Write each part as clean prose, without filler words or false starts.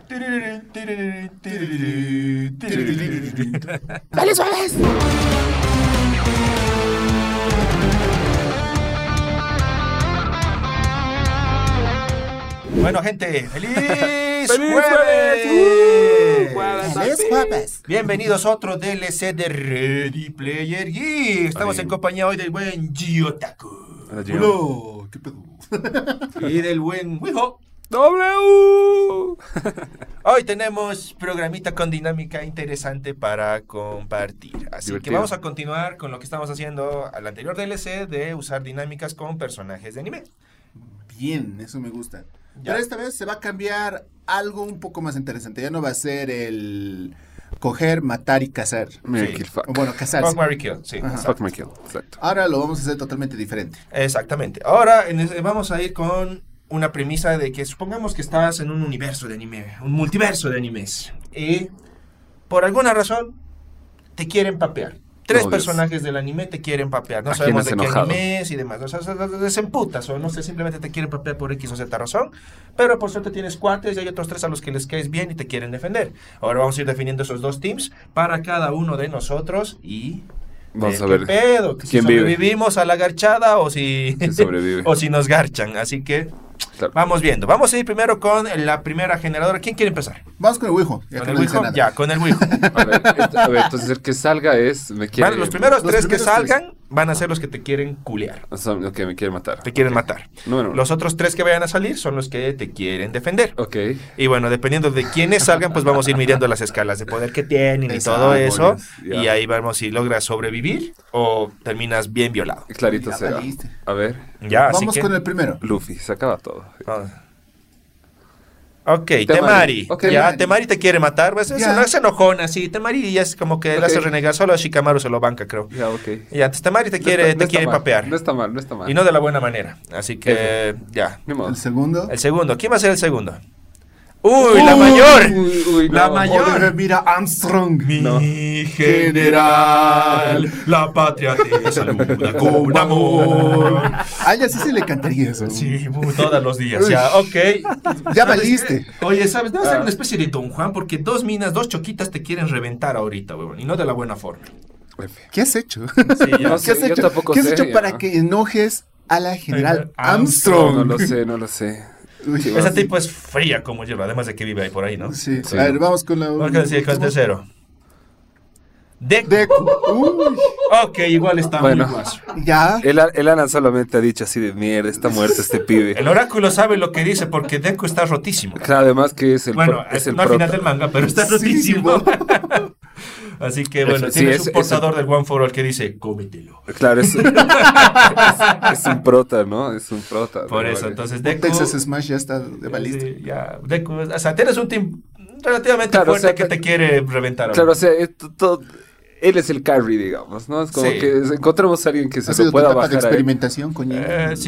¡Dale suaves! Bueno, gente, ¡feliz jueves! Bienvenidos a otro DLC de Ready Player Geek. Estamos en compañía hoy del buen Giotaku. Hola, ¿qué pedo? Y del buen Wijo. W. Hoy tenemos programita con dinámica interesante para compartir. Así Divertido. que vamos a continuar con lo que estamos haciendo al anterior DLC de usar dinámicas con personajes de anime. Bien, eso me gusta. Ya. Pero esta vez se va a cambiar algo un poco más interesante. Ya no va a ser el coger, matar y cazar. Mira, Sí. kill fuck. O bueno, cazarse. Fuck, marry, kill. Sí, Ajá. exacto. Fuck my kill, exacto. Ahora lo vamos a hacer totalmente diferente. Exactamente. Ahora vamos a ir con una premisa de que supongamos que estás en un universo de anime, un multiverso de animes, y por alguna razón te quieren papear. Tres Oh, Dios. personajes del anime te quieren papear. No ¿A sabemos de quién qué has enojado? anime es y demás. O sea, se emputas o no sé, simplemente te quieren papear por X o Z razón. Pero por suerte tienes cuates y hay otros tres a los que les caes bien y te quieren defender. Ahora vamos a ir definiendo esos dos teams para cada uno de nosotros y... Vamos a ¿qué ver pedo? Que si quién vive. sobrevivimos a la garchada o si... ¿Quién sobrevive? o si nos garchan. Así que... Claro. Vamos viendo. Vamos a ir primero con la primera generadora. ¿Quién quiere empezar? Vamos con el Wijo. Ya ¿Con que el no dice Wijo? nada. Ya, con el Wijo. A ver, entonces el que salga es... Me quiere... Vale, los primeros Los tres que primeros salgan van a ser los que te quieren culear. Son los que me quiere matar. Te quieren Ok. matar. Número uno. Los otros tres que vayan a salir son los que te quieren defender. Ok. Y bueno, dependiendo de quiénes salgan, pues vamos a ir midiendo las escalas de poder que tienen y Exacto, todo eso. ya. Y ahí vamos si logras sobrevivir o terminas bien violado. Clarito Ya será. valiste. A ver, Ya, así Vamos que... con el primero. Luffy, se acaba todo. Vamos. Ok, Temari. Temari. Ok, Ya, Temari. Temari te quiere matar. Pues, Ya. es enojona, sí. Temari ya es como que le Ok. hace renegar. Solo a Shikamaru se lo banca, creo. Ya, ok. Y antes Temari te No quiere, está- no te está quiere mal, papear. No está mal, no está mal. Y no de la buena manera. Así que, ya. Ni modo. El segundo. El segundo. ¿Quién va a ser el segundo? ¡Uy, la mayor! Uy, La no. mayor. Oliver Mira Armstrong. Mi No. general, la patria te saluda con amor. A ella sí se le cantaría eso. Sí, todos los días. Ya, ok. Ya valiste. Oye, ¿sabes? Debe ser una especie de Don Juan porque dos choquitas te quieren reventar ahorita, weón. Y no de la buena forma. ¿Qué has hecho? Sí, ya. No ¿Qué sé, has yo hecho? tampoco ¿Qué has sé, hecho ya. para que enojes a la general Armstrong. Armstrong? No lo sé, no lo sé. Uy, Sí, Ese tipo es fría como hielo, además de que vive ahí por ahí, ¿no? Sí. Sí. A ver, vamos con la... Vamos a decir con el tercero. Deku. Deku. Uy, Ok, igual está Bueno. muy guaso. ya. El Ana solamente ha dicho así de mierda, está muerto este pibe. El oráculo sabe lo que dice porque Deku está rotísimo. Claro, además que es el Bueno, es el no al final prota. del manga, pero está Sí, rotísimo. Así que bueno, Sí, tienes es- un portador del One for All que dice, cómetelo. Claro, es un prota, ¿no? Es un prota. Por ¿no? eso, Vale. entonces Deku... Texas Smash ya está de balista. Sí, ya, Deku, o sea, tienes un team relativamente Claro, fuerte o sea, que te quiere reventar. Claro, o ahora. sea, él es el carry, digamos, ¿no? Es como Sí. que encontremos a alguien que Ha se sido lo tu pueda etapa de bajar ahí. experimentación, coño. Sí,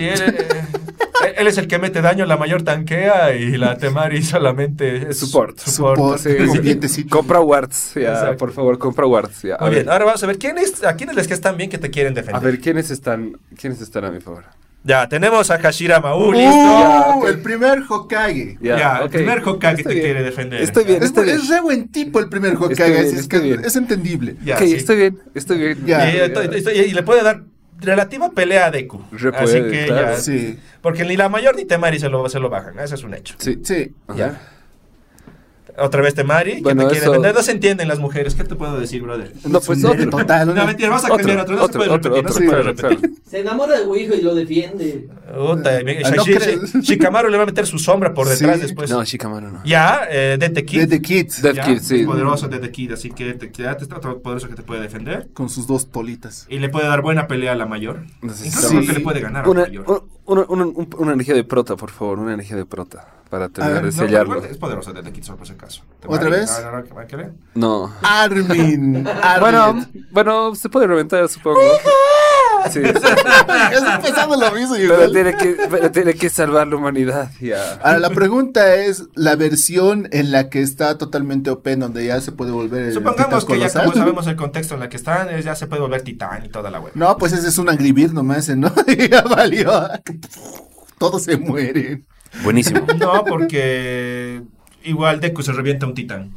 él es el que mete daño, la mayor tanquea y la Temari solamente es Support. Support. Sí, Con sí. dientecitos. Compra wards, ya, Exacto. por favor, compra wards, ya. Muy bien, ahora vamos a ver a quiénes les que están bien que te quieren A defender. ver, ¿quiénes están a mi favor? Ya, tenemos a Hashirama. Listo. Ya, ok. El primer Hokage. Ya, el ok. primer Hokage Está te bien. quiere defender. Estoy bien, Es, estoy bien. es re buen tipo el primer Hokage. Estoy bien, así es, estoy que bien. es entendible. Ya, Ok, sí. estoy bien. Ya. Y le puede dar relativa pelea a Deku. Re Así puede, que claro. ya. Sí. Porque ni la mayor ni Temari se lo bajan. Ese es un hecho. Sí. Sí. Ajá. Ya. Otra vez Temari, que Bueno, te quiere eso- defender. No se entienden las mujeres. ¿Qué te puedo decir, brother? No, Es pues un nerd otro. total. No, mentira, vamos a cambiar otro. No se puede repetir. No se puede repetir. claro. Se enamora de Wijo y lo defiende. Puta, no crees. Shikamaru le va a meter su sombra por detrás Sí. después. No, Shikamaru no. Ya, Death Kid. De The Kids. Death Ya, Kid, sí. poderoso Death Kid, así que te está otro poderoso que te puede defender. Con sus dos tolitas. Y le puede dar buena pelea a la mayor. Necesitamos- Incluso creo que le puede ganar a la Una, mayor. una energía de prota, por favor, una energía de prota. Para terminar ver, de No, sellarlo. igual es poderoso Death Kid, solo por si acaso. ¿Otra vez? ¿Qué ve? No. Armin. Bueno, se puede reventar, supongo. Sí, sí. Es empezando lo mismo. Pero Igual. tiene que salvar la humanidad. Ya. Ahora, la pregunta es la versión en la que está totalmente OP, donde ya se puede volver el Supongamos titán que ya colosal. como sabemos el contexto en el que están, ya se puede volver titán y toda la web. No, pues ese es un Angry Bird nomás, ¿no? Ya valió. Todos se mueren. Buenísimo. No, porque igual Deku se revienta un titán.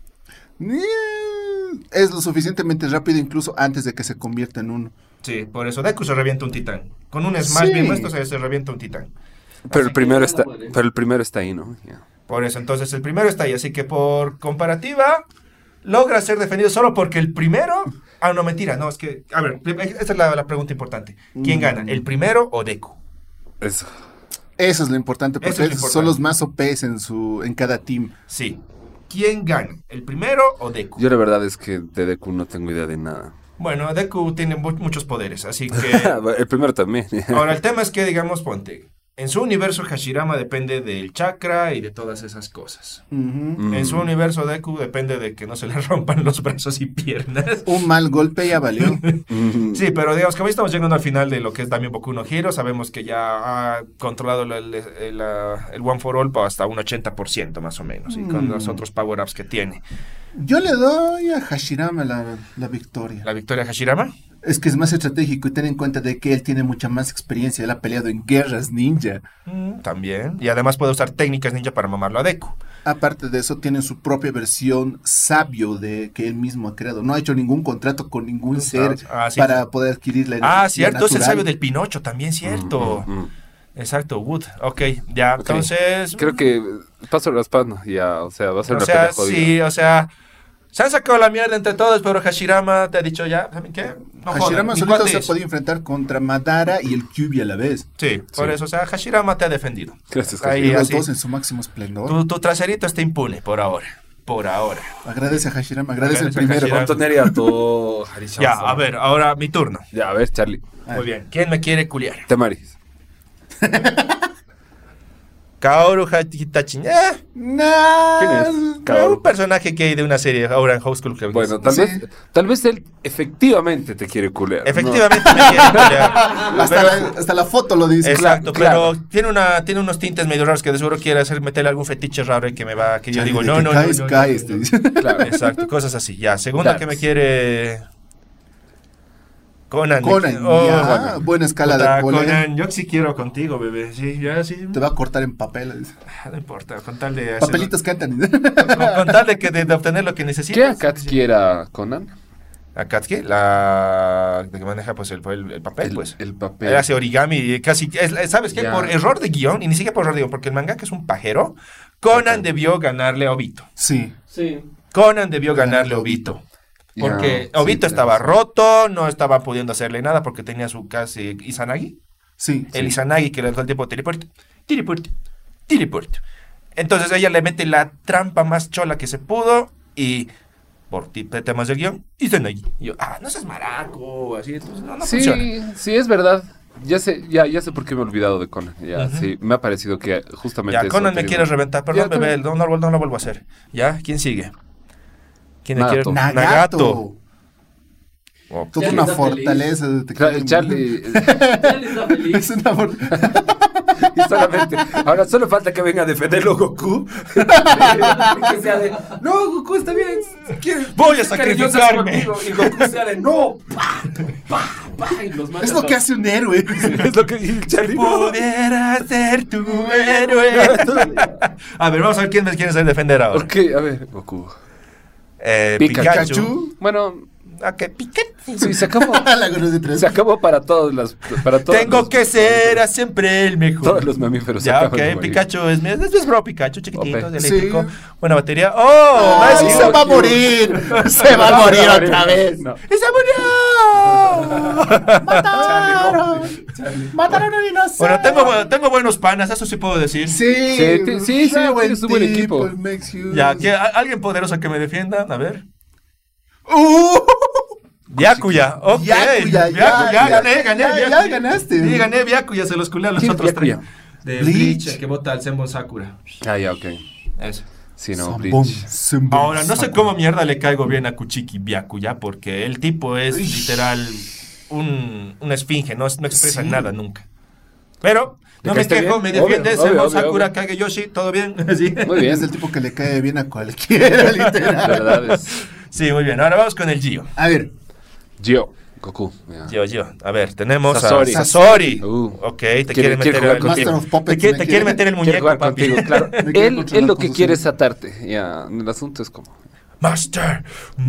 Es lo suficientemente rápido incluso antes de que se convierta en uno. Sí, por eso Deku se revienta un titán. Con un Smash bien puesto se revienta un titán. Pero Así el primero que- está, pero el primero está ahí, ¿no? Ya. Por eso, entonces el primero está ahí. Así que por comparativa, logra ser defendido solo porque el primero... Ah, no, mentira. No, es que... A ver, esta es la pregunta importante. ¿Quién gana? ¿El primero o Deku? Eso. Eso es lo importante, Eso porque es lo importante. son los más OPs en cada team. Sí. ¿Quién gana? ¿El primero o Deku? Yo la verdad es que de Deku no tengo idea de nada. Bueno, Deku tiene muchos poderes, así que... El primero también. Ahora, el tema es que, digamos, ponte... En su universo, Hashirama depende del chakra y de todas esas cosas. Ujú. En su universo, Deku depende de que no se le rompan los brazos y piernas. Un mal golpe ya valió. Sí, pero digamos que hoy estamos llegando al final de lo que es Damien Boku no Hero. Sabemos que ya ha controlado el One for All hasta un 80% más o menos. Y con los otros power-ups que tiene. Yo le doy a Hashirama la victoria. ¿La victoria de Hashirama? Es que es más estratégico y ten en cuenta de que él tiene mucha más experiencia. Él ha peleado en guerras ninja. También. Y además puede usar técnicas ninja para mamarlo a Deku. Aparte de eso, tiene su propia versión sabio de que él mismo ha creado. No ha hecho ningún contrato con ningún ser Ah, sí. para poder adquirir la energía. Ah, cierto, es el natural. sabio del Pinocho, también cierto. Exacto, Wood. Ok, ya, Ok. entonces... Creo que paso raspando, ya, o sea, va a ser O una sea, pelea jodida. sí, o sea... Se han sacado la mierda entre todos, pero Hashirama te ha dicho ya, ¿saben qué? No jodan, Hashirama mi solito cuate se es. podía enfrentar contra Madara y el Kyuubi a la vez. Sí, por Sí. eso, o sea, Hashirama te ha defendido. Gracias, Ahí, Y los así. dos en su máximo esplendor. Tu traserito está impune por ahora. Por ahora. Agradece a Hashirama, agradece el Agradece a primero. Hashirama. Tontería, todo Harishama. Ya, a ver, ahora mi turno. Ya, a ver, Charlie. Muy bien. ¿Quién me quiere culiar? Temaris. Kaoru Hitachi. ¿Quién es? Kaoru. Un personaje que hay de una serie ahora en High School Club. Bueno, Sí. tal vez él efectivamente te quiere culear. Efectivamente me quiere culiar. Hasta la foto lo dice. Exacto, Claro. pero tiene unos tintes medio raros que de seguro quiere hacer meterle algún fetiche raro y que me va, que yo digo, no. Caes, te dice. Claro. Exacto, cosas así. Ya, segunda Claro. que me quiere Conan. Conan, Oh, ya, bueno. buena escala Puta, de cólera. Conan, yo sí quiero contigo, bebé. Sí, ya sí. Te va a cortar en papel. dice. No importa, con tal de hacer- Papelitos cantan. con tal de obtener lo que ¿Qué necesitas. Akatsuki era Conan? Akatsuki, la de que maneja pues el papel, pues. El papel. Él hace origami y casi, ¿sabes qué? Ya. Por error de guión, y ni siquiera por error de guión, porque el manga que es un pajero, Conan debió ganarle a Obito. Sí. Sí. Conan debió ganarle a Obito. Ya, Porque sí, Obito tienes estaba razón. roto, no estaba pudiendo hacerle nada porque tenía su casi Izanagi. Sí. El Izanagi que le da el tiempo teleport. Entonces ella le mete la trampa más chola que se pudo y por temas del guión, Izanagi. Y yo, no seas maraco, así, entonces no funciona. Sí, es verdad. Ya sé por qué me he olvidado de Conan. Ya, sí, me ha parecido que justamente Ya, eso Conan me te quiere digo. reventar, perdón, Ya, bebé, no lo vuelvo a hacer. ¿Ya? ¿Quién sigue? ¿Quién me quiere? Nagato. Nagato. Oh, Toda Charlie una está fortaleza. Charlie, Charlie está feliz. Es una y solamente. Ahora solo falta que venga a defenderlo Goku. Que sea de, no, Goku está bien. Voy a ser cariñoso sacrificarme. contigo". Y Goku sea de, no. Y los mata Es a lo que todos. hace un héroe. Es lo que dice Charlie. Pudiera ser tu héroe. A ver, vamos a ver quién me quiere hacer defender ahora. Ok, a ver, Goku. Pikachu. Pikachu. Bueno, Ok, Pikachu. sí, se acabó. La conoce tres. Se acabó para todos Tengo los- que ser siempre el mejor. Todos los mamíferos. Ya, acaban ok, de morir. Pikachu es bro, Pikachu, chiquitito, Ok. eléctrico, Sí. buena batería. ¡Oh! Ay, ¡Nice! se va a morir. Se va a morir otra vez. No. ¡Y se murió! Mataron a un inocente. Bueno, tengo buenos panas, eso sí puedo decir. Sí, Sí, re buen tienes un buen equipo. el Max Hughes. Ya, alguien poderoso que me defienda, a ver. ¡Uh! Byakuya, ok. Byakuya, Ya gané, ya Byakuya. ganaste. Sí, gané Byakuya, se los culé a los ¿Quién es otros tres. Byakuya? De Bleach. Bleach, el que bota al Senbon Sakura. Ah, ya, ok. Eso. Sí, no, Sambon, Bleach. Sambon, Ahora, no sé Sambon. cómo mierda le caigo bien a Kuchiki Byakuya, porque el tipo es literal una esfinge, no expresa Sí. nada nunca. Pero, no ¿Le me caíste quejo, bien? me defiende Obvio, Senbon obvio, Sakura, obvio. Kage Yoshi, todo bien. Sí. Muy bien. Es el tipo que le cae bien a cualquiera, La literal. verdad es. Sí, muy bien. Ahora vamos con el Gio. A ver, Gio. Goku. Ya. Yo. A ver, tenemos Sasori. a Sasori. Ok, te quiere quiere meter jugar el contigo. Master of Puppets. te quiere meter el Quiere muñeco, jugar papi. contigo, claro. Me quiere Él controlar lo con que sus quiere hijos. es atarte. Ya, el asunto es como... Master.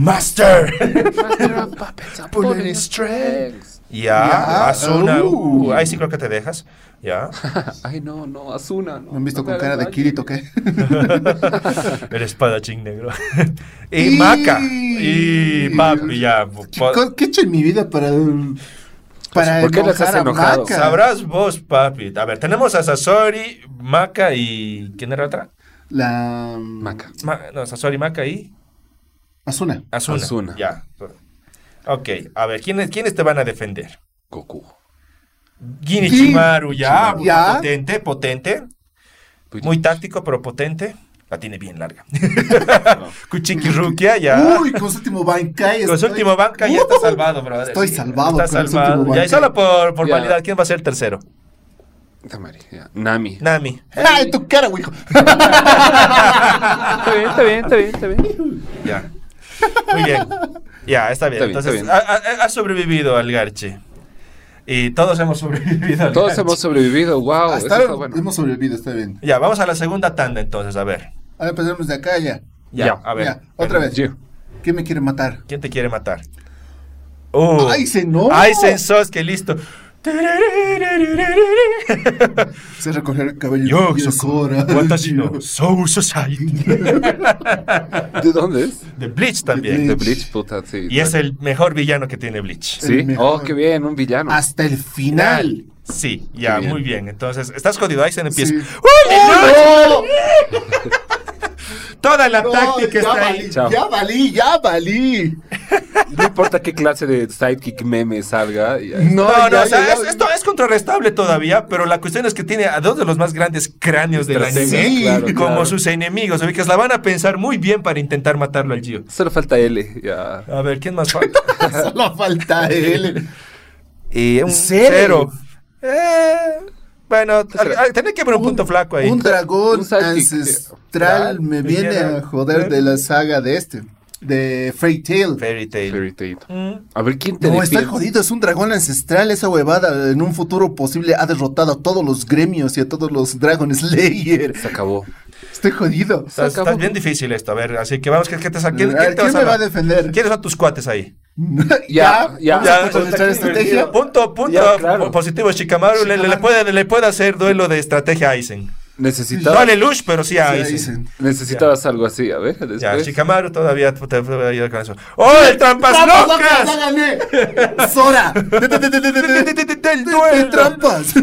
Pulling strings. Ya, Ya, Asuna. Ahí sí creo que te dejas. Ya. Ay, no, Asuna. No, ¿Me han visto no con me cara de hagas Kirito qué? El espadachín negro. Y Maca. Y papi, ya. ¿Qué he hecho en mi vida para ¿Por qué las has enojar a enojado? Maca? Sabrás vos, papi. A ver, tenemos a Sasori, Maca y... ¿Quién era otra? La Maca. No, Sasori, Maca y... Asuna. Asuna. Ya. Ok, a ver, ¿quiénes te van a defender? Goku. Ginichimaru, ya. Ya. Potente. Muy táctico, pero potente. La tiene bien larga. Kuchiki Rukia, ya. Uy, con su último Bankai. Con su último banca ya está salvado, brother. Estoy salvado Está con su salvado. último Ya, y solo Bankai. por Ya. validad, ¿quién va a ser el tercero? Tamari, ya. Nami. Nami. ¡Ay, tu cara, güey! Está bien. Ya. Muy bien. Ya, está bien. Está bien, Entonces, está bien. ha sobrevivido al Garche. Y todos hemos sobrevivido al Todos Garche. hemos sobrevivido, wow. Hasta Eso ahora está bueno. hemos sobrevivido, está bien. Ya, vamos a la segunda tanda entonces, a ver. Ahora empezamos de acá ya. Ya, a ver. Ya, otra vez. Gio. ¿Quién me quiere matar? ¿Quién te quiere matar? Aizen, no. Aizen Sasuke, listo. Se recoger el cabello. Yo, de Sora. Watashi no Soul Society. ¿De dónde es? De Bleach también. De Bleach, puta, sí. Y es el mejor villano que tiene Bleach. Sí. el mejor. Oh, qué bien, un villano. Hasta el final. Sí, ya, Qué bien. muy bien. Entonces, estás jodido, Aizen empieza. Sí. ¡Uy, ¡Oh, Toda la no! táctica Ya está valí, ahí. Chao. ya valí. No importa qué clase de sidekick meme salga. ya. No, No, ya, o sea, ya, ya. esto es contrarrestable todavía, pero la cuestión es que tiene a dos de los más grandes cráneos del Estrategas, anime Sí, claro, como claro. sus enemigos. Ubicas, la van a pensar muy bien para intentar matarlo al Gio. Solo falta L, ya. A ver, ¿quién más falta? Solo falta él. Y un Cero. Bueno, tiene que haber un punto flaco ahí. Un dragón Un sidekick. ancestral me viene quiero- a joder de la saga de Fairy Tail. Fairy Tail. Fairy Tail. Mm. A ver, ¿quién te No, defiende? está jodido, es un dragón ancestral, esa huevada en un futuro posible ha derrotado a todos los gremios y a todos los Dragon Slayer. Se acabó. Estoy jodido. Está bien difícil esto, a ver, así que vamos, ¿quién te A ver, ¿quién te ¿quién vas me va a defender? ¿Quiénes son tus cuates ahí? Ya. Vamos a contrarrestar estrategia. Punto Ya, claro. positivo, Shikamaru le puede hacer duelo de estrategia a Aizen. No Necesitabas, a Lelouch, pero sí a Sí, Aizen. Aizen. necesitabas algo así, a ver, después. Ya, Shikamaru todavía te puede ayudar con eso. ¡Oh, el trampas ¡Trampas locas! locas! ¡Ya gané! ¡Sora! ¡Del ¡De duelo! trampas!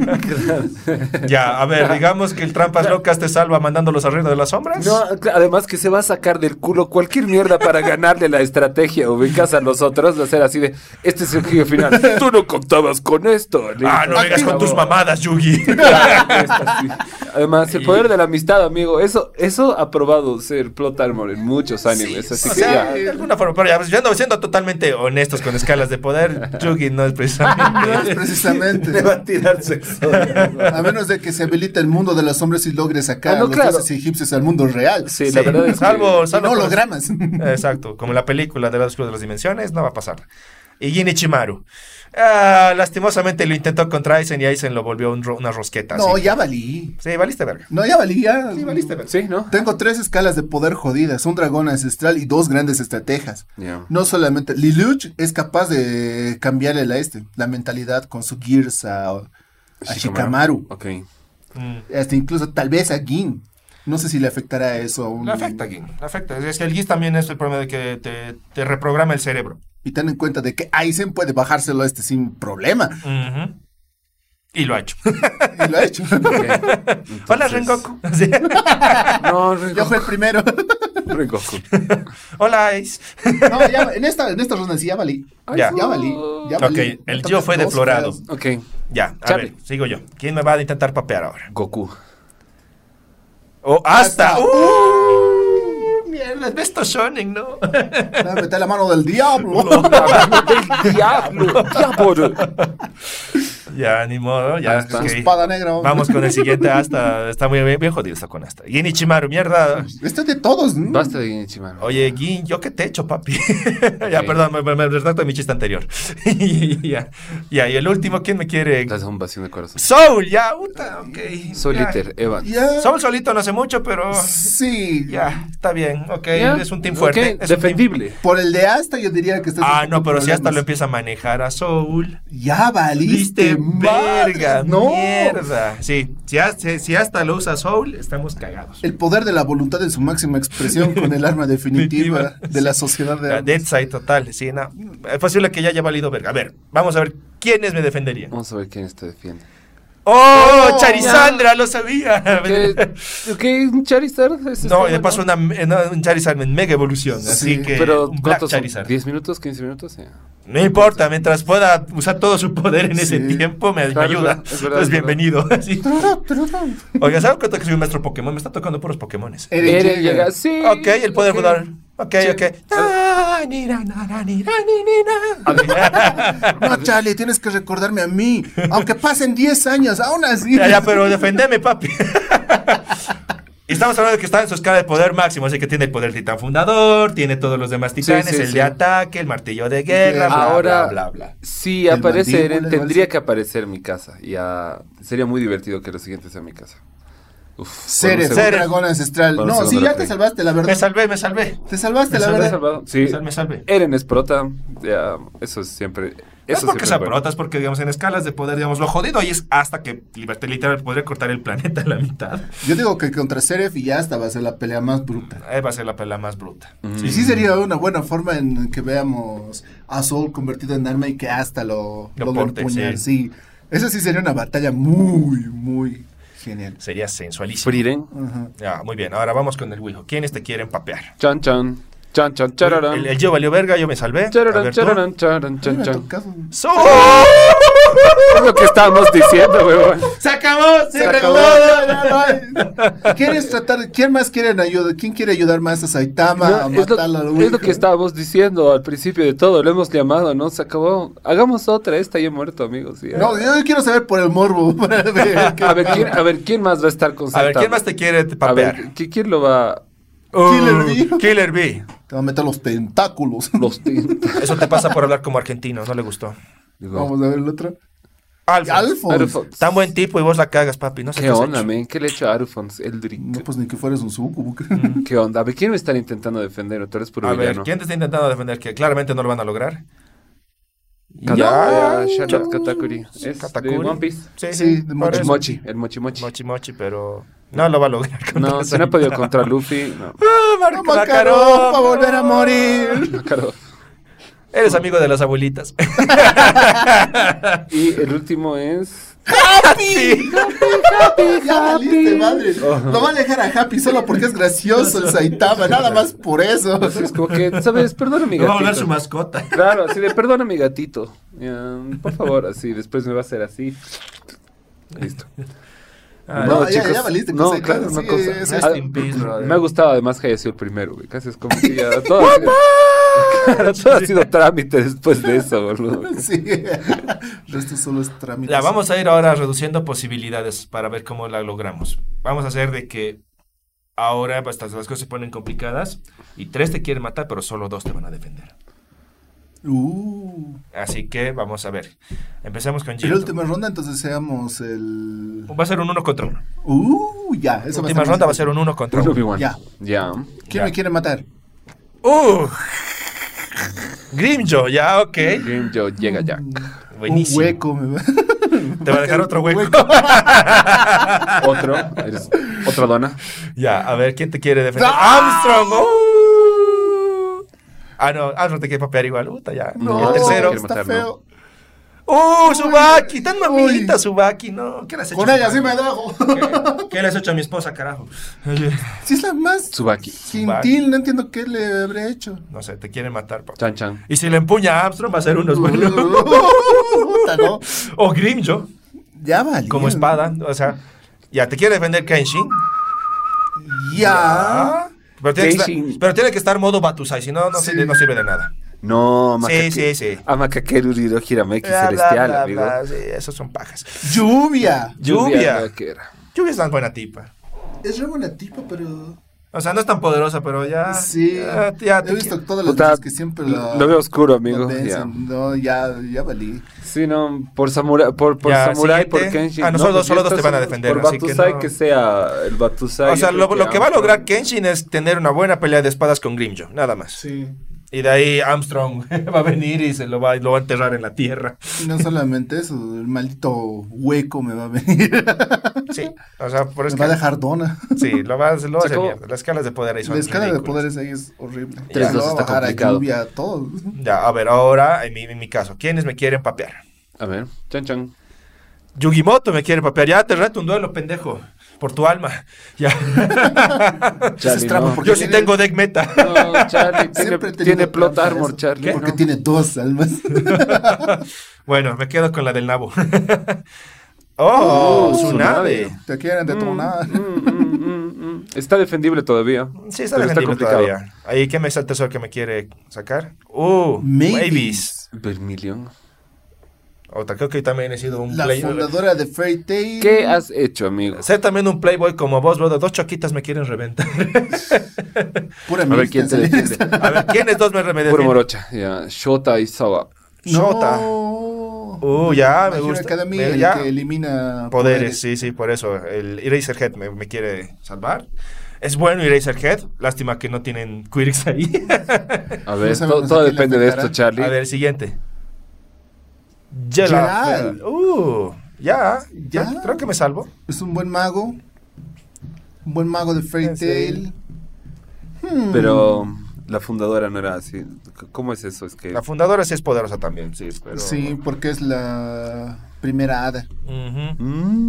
Ya, a ver, digamos que el trampas locas te salva mandándolos al reino de las sombras. No, además que se va a sacar del culo cualquier mierda para ganarle la estrategia. Ubicas a los otros, de hacer así de, este es el giro final. Tú no contabas con esto. No vengas con tus mamadas, Yugi. Además, el poder de la amistad, amigo, eso ha probado ser plot armor en muchos animes. Así O que sea, ya. de alguna forma, pero ya, siendo totalmente honestos con escalas de poder, Yugi no es No precisamente. es precisamente. Le va a tirar sexo. A menos de que se habilite el mundo de los hombres y logre sacar Ah, no, a los claro. dioses egipcios al mundo real. Sí, la verdad es que... salvo No por- hologramas. Exacto, como en la película de los Clubes de las Dimensiones, no va a pasar. Y Ginichimaru. Lastimosamente lo intentó contra Aizen y Aizen lo volvió una rosqueta. No, así. ya valí. Sí, valiste verga. No, ya valí, ya. Sí, valiste verga. Sí, ¿no? Tengo 3 escalas de poder jodidas, un dragón ancestral y 2 grandes estrategas. Ya. No solamente, Lelouch es capaz de cambiarle la mentalidad con su Gears a Shikamaru. Ok. Hasta incluso tal vez a Gin. No sé si le afectará eso a un... Le afecta, Gin. Le afecta. Es que el GIS también es el problema de que te reprograma el cerebro. Y ten en cuenta de que Aizen puede bajárselo a este sin problema. Ujú. Y lo ha hecho. Y lo ha hecho. Hola, Rengoku. Sí. No, Yo fui el primero. Rengoku. Hola, Ace. No, ya, en esta ronda sí ya valí. Ya. Ya valí. Ya valí. Ok, el yo fue Dos deplorado. feas. Ok. Ya, a Charlie. ver, sigo yo. ¿Quién me va a intentar papear ahora? Goku. ¡Oh, hasta! Hasta. Mierda, de esto shonen, ¿no? Dame meter la mano del diablo. Diablo. Diablo. Ya, ni modo, ya. Asta. ok. Espada negra. hombre. Vamos con el siguiente Asta. Está muy bien jodido está con Asta. Ginichimaru, mierda. Este es de todos, ¿no? Basta de Ginichimaru. Oye, Gin, ¿yo qué te he hecho, papi? Ya, perdón, me retracto de mi chiste anterior. Ya, y el último, ¿quién me quiere? Das un vacío de corazón. Soul, ya, puta, ok. Soy ya. Liter, Evan. Ya. Soul solito no hace mucho, pero Sí. ya, está bien, ok. Ya, Es un team fuerte. ok, es un team- defendible. Por el de Asta yo diría que estás Ah, en no, pero si hasta lo problemas. empieza a manejar a Soul. Ya valiste, Viste, verga, no. mierda. Sí, si hasta lo usa Soul, estamos cagados. El poder de la voluntad en su máxima expresión con el arma definitiva de la sociedad de armas. Deadside total, sí, no. Es posible que ya haya valido verga. A ver, vamos a ver quiénes me defenderían. Vamos a ver quién te defiende. ¡Oh, Charizandra! Lo sabía. ¿Qué? ¿Un Charizard? No, le pasó un Charizard en mega evolución. Así Sí, que. Pero, un Black ¿cuántos son? Charizard. ¿10 minutos? ¿15 minutos? Ya. No importa, mientras pueda usar todo su poder en ese Sí. tiempo, me Claro, ayuda. es verdad, Entonces, es bienvenido. Así. Oiga, ¿saben cuánto que soy un maestro Pokémon? Me está tocando puros Pokémones. Eren llega, sí. Ok, el poder ok. volar. Ok, Sí. ok. No, Charlie, tienes que recordarme a mí. Aunque pasen 10 años, aún así. Ya, pero defendeme, papi. Y estamos hablando de que está en su escala de poder máximo, así que tiene el poder titán fundador, tiene todos los demás titanes, sí, el sí. de ataque, el martillo de guerra, bla, Ahora, bla, bla, bla. si El aparece mandíbula, Eren, igual tendría sí. que aparecer mi casa. Ya sería muy divertido que lo siguiente sea mi casa. Uf, Ceres, por un un Ceres. dragón ancestral. Por un No, segundo sí, ya lo te creí. salvaste, la verdad. Me salvé. Te salvaste, Me la salvé. verdad. salvado. Sí, Me salvé. Eren es prota. Ya, eso es siempre. No es Eso porque sea siempre prota, es porque, digamos, en escalas de poder, digamos, lo jodido ahí es hasta que Liberté literal podría cortar el planeta a la mitad. Yo digo que contra Seraph y ya hasta va a ser la pelea más bruta. Ahí va a ser la pelea más bruta. Y sí sería una buena forma en que veamos a Soul convertido en arma y que hasta lo Lo logre porte, empuñar. sí. Sí. Eso sí sería una batalla muy, muy genial. Sería sensualísimo. Frieren. Ajá. Ya, muy bien. Ahora vamos con el Wijo. ¿Quiénes te quieren papear? Chan, chan. Chan, chan, chararán. El yo valió verga, yo me salvé. A Chararán, ver, tú. chararán, chararán, chan, Me ha chan. tocado. ¡So! Es lo que estábamos diciendo, weón. ¡Se acabó! ¡Se acabó. acabó! ¿Quieres tratar? ¿Quién más quiere ayudar? ¿Quién quiere ayudar más a Saitama a No, matarlo al es lo que estábamos diciendo al principio de todo. Lo hemos llamado, ¿no? Se acabó. Hagamos otra. Esta ya he muerto, amigos. Ya. No, yo quiero saber por el morbo. Para ver qué- A ver, ¿quién más va a estar con A ver, Saitama? ¿quién más te quiere A ver, papear? ¿quién lo va? Killer Bee. Killer Bee. Te va a meter los tentáculos. Los Eso te pasa por hablar como argentino, no le gustó. Vamos a ver el otro. Alfons. Alphonse. Tan buen tipo y vos la cagas, papi. No sé ¿Qué has onda, hecho. men? ¿Qué le he hecho a Alphonse Eldrick? No, pues ni que fueras un sucubo. ¿Qué onda? A ver, ¿quién me están intentando defender? Tú eres puro A ver, villano. ¿quién te está intentando defender? Que claramente no lo van a lograr. Ya, Charlotte Katakuri. Es Katakuri. de One Piece. Sí, Sí, sí, de por eso. Mochi, el Mochi Mochi. Mochi Mochi, pero no lo va a lograr. contra No, si no ha podido Saitama. contra Luffy. No. Marco Macarón, para volver a morir. Claro. Eres amigo de las abuelitas. Y el último es. ¡Happy! Ya valiste, madre. Lo va a dejar a Happy solo porque es gracioso el Saitama, nada más por eso. Es como que, ¿sabes? Perdona a mi No va a gatito. volver su mascota. Claro, así de perdona a mi gatito. Ya, por favor, así, después me va a hacer así. Listo. Ah, No, ya valiste con No, Saitama, claro, no sí, cosa. es Rest in peace, brother. Me ha gustado además que haya sido el primero, güey. Casi es como que ya todo, claro, todo ha sido trámite después de eso, boludo. Sí. El resto solo es trámite. Ya, vamos a ir ahora reduciendo posibilidades para ver cómo la logramos. Vamos a hacer de que ahora pues, las cosas se ponen complicadas y 3 te quieren matar, pero solo 2 te van a defender. Así que vamos a ver. Empecemos con En la Gino. última ronda, entonces seamos el. Va a ser un 1 contra 1. Ya, eso La última ronda va a ser un 1 contra 1. Obi-Wan. Ya. Ya. ¿Quién Ya. me quiere matar? Grimjo, ya, ok. Green Joe llega Jack. Buenísimo. Un hueco. Me va. Te va a dejar otro hueco. Otro. Eres otra dona. Ya, a ver, ¿quién te quiere defender? ¡Ah! Armstrong. Ah, no, Armstrong te quiere papear igual. Puta, ya. No, El tercero. quiere está matar, feo. Subaki, tan mamita Subaki, no. ¿Qué le has hecho? Con ella sí Subaki? me dejo. ¿Qué le has hecho a mi esposa, carajo? Sí es la más Tsubaki. gentil, no entiendo qué le habré hecho. No sé, te quiere matar, papá. Chan Chan. Y si le empuña a Armstrong va a ser unos buenos. Puta, ¿no? O Grimjo, Ya valió. como espada. O sea, ya te quiere defender Kenshin. Ya. Ah, pero tiene, que Kenshin. estar, pero tiene que estar modo Batusai, si no, no sirve de nada. No, Sí. Amakakeru Hirameki Bla, bla, celestial, bla, amigo. bla, sí, esos son pajas. Lluvia. Lluvia. vaquera. Lluvia es tan buena tipa. Es re buena tipa, pero... O sea, no es tan poderosa, pero ya... Sí, ya he visto todas las Puta, veces que siempre lo veo oscuro, amigo. lo vencen. No, ya valí. Sí, no, por Samurai, por Ya, Samurai, siguiente. por Kenshin. Ah, no, solo pues dos te van a defender, Por así que Batusai no. que sea el Batusai. O sea, yo creo lo que va a Armstrong. lograr Kenshin es tener una buena pelea de espadas con Grimmjow, nada más. Sí. Y de ahí Armstrong va a venir y lo va a enterrar en la tierra. Y no solamente eso, el maldito hueco me va a venir. Sí, o sea, por Me eso va a dejar dona. Sí, lo va a hacer ¿cómo? mierda. Las escalas de poder ahí son La escala de ridículas. poderes ahí es horrible. Tres, Lo dos va a está bajar a complicado. lluvia, todo. Ya, a ver, ahora, en mi caso, ¿quiénes me quieren papear? A ver, chan. Yugimoto me quiere papear. Ya te reto un duelo, pendejo. Por tu alma. Ya. Charlie, es trampa, no. porque Yo sí tiene- tengo deck meta. No, Charlie, Siempre he tiene tenido plot trampa armor, eso. Charlie. Porque ¿no? tiene dos almas. Bueno, me quedo con la del nabo. Oh, Tsunade. Te quieren detonar. Está defendible todavía. Sí, está pero defendible complicado. todavía. Ahí, ¿qué me está el tesoro que me quiere sacar? Mavis. Vermilion. Otra, creo que también he sido un La playboy. fundadora de Fairy Tail. ¿Qué has hecho, amigo? Ser también un playboy como vos, brother. Dos choquitas me quieren reventar. Pura A ver mixta, quién te ¿sí? defiende. A ver, ¿quiénes dos me Puro defienden? morocha. Ya, Shota y Sawa. Shota. My Ya, me Hero gusta. Academy, Me- el ya. que elimina Poderes, sí, por eso. El Eraserhead me quiere salvar. Es bueno Eraserhead. Lástima que no tienen Quirix ahí. A ver, No sabemos todo a quién le depende de afectará. esto, Charlie. A ver, siguiente. Gerald. Ya. Ya. Creo que me salvo. Es un buen mago. Un buen mago de Fairy Sí. Tail. Pero la fundadora no era así. ¿Cómo es eso? Es que... La fundadora sí es poderosa también, sí. Pero... Sí, porque es la primera hada. Ujú.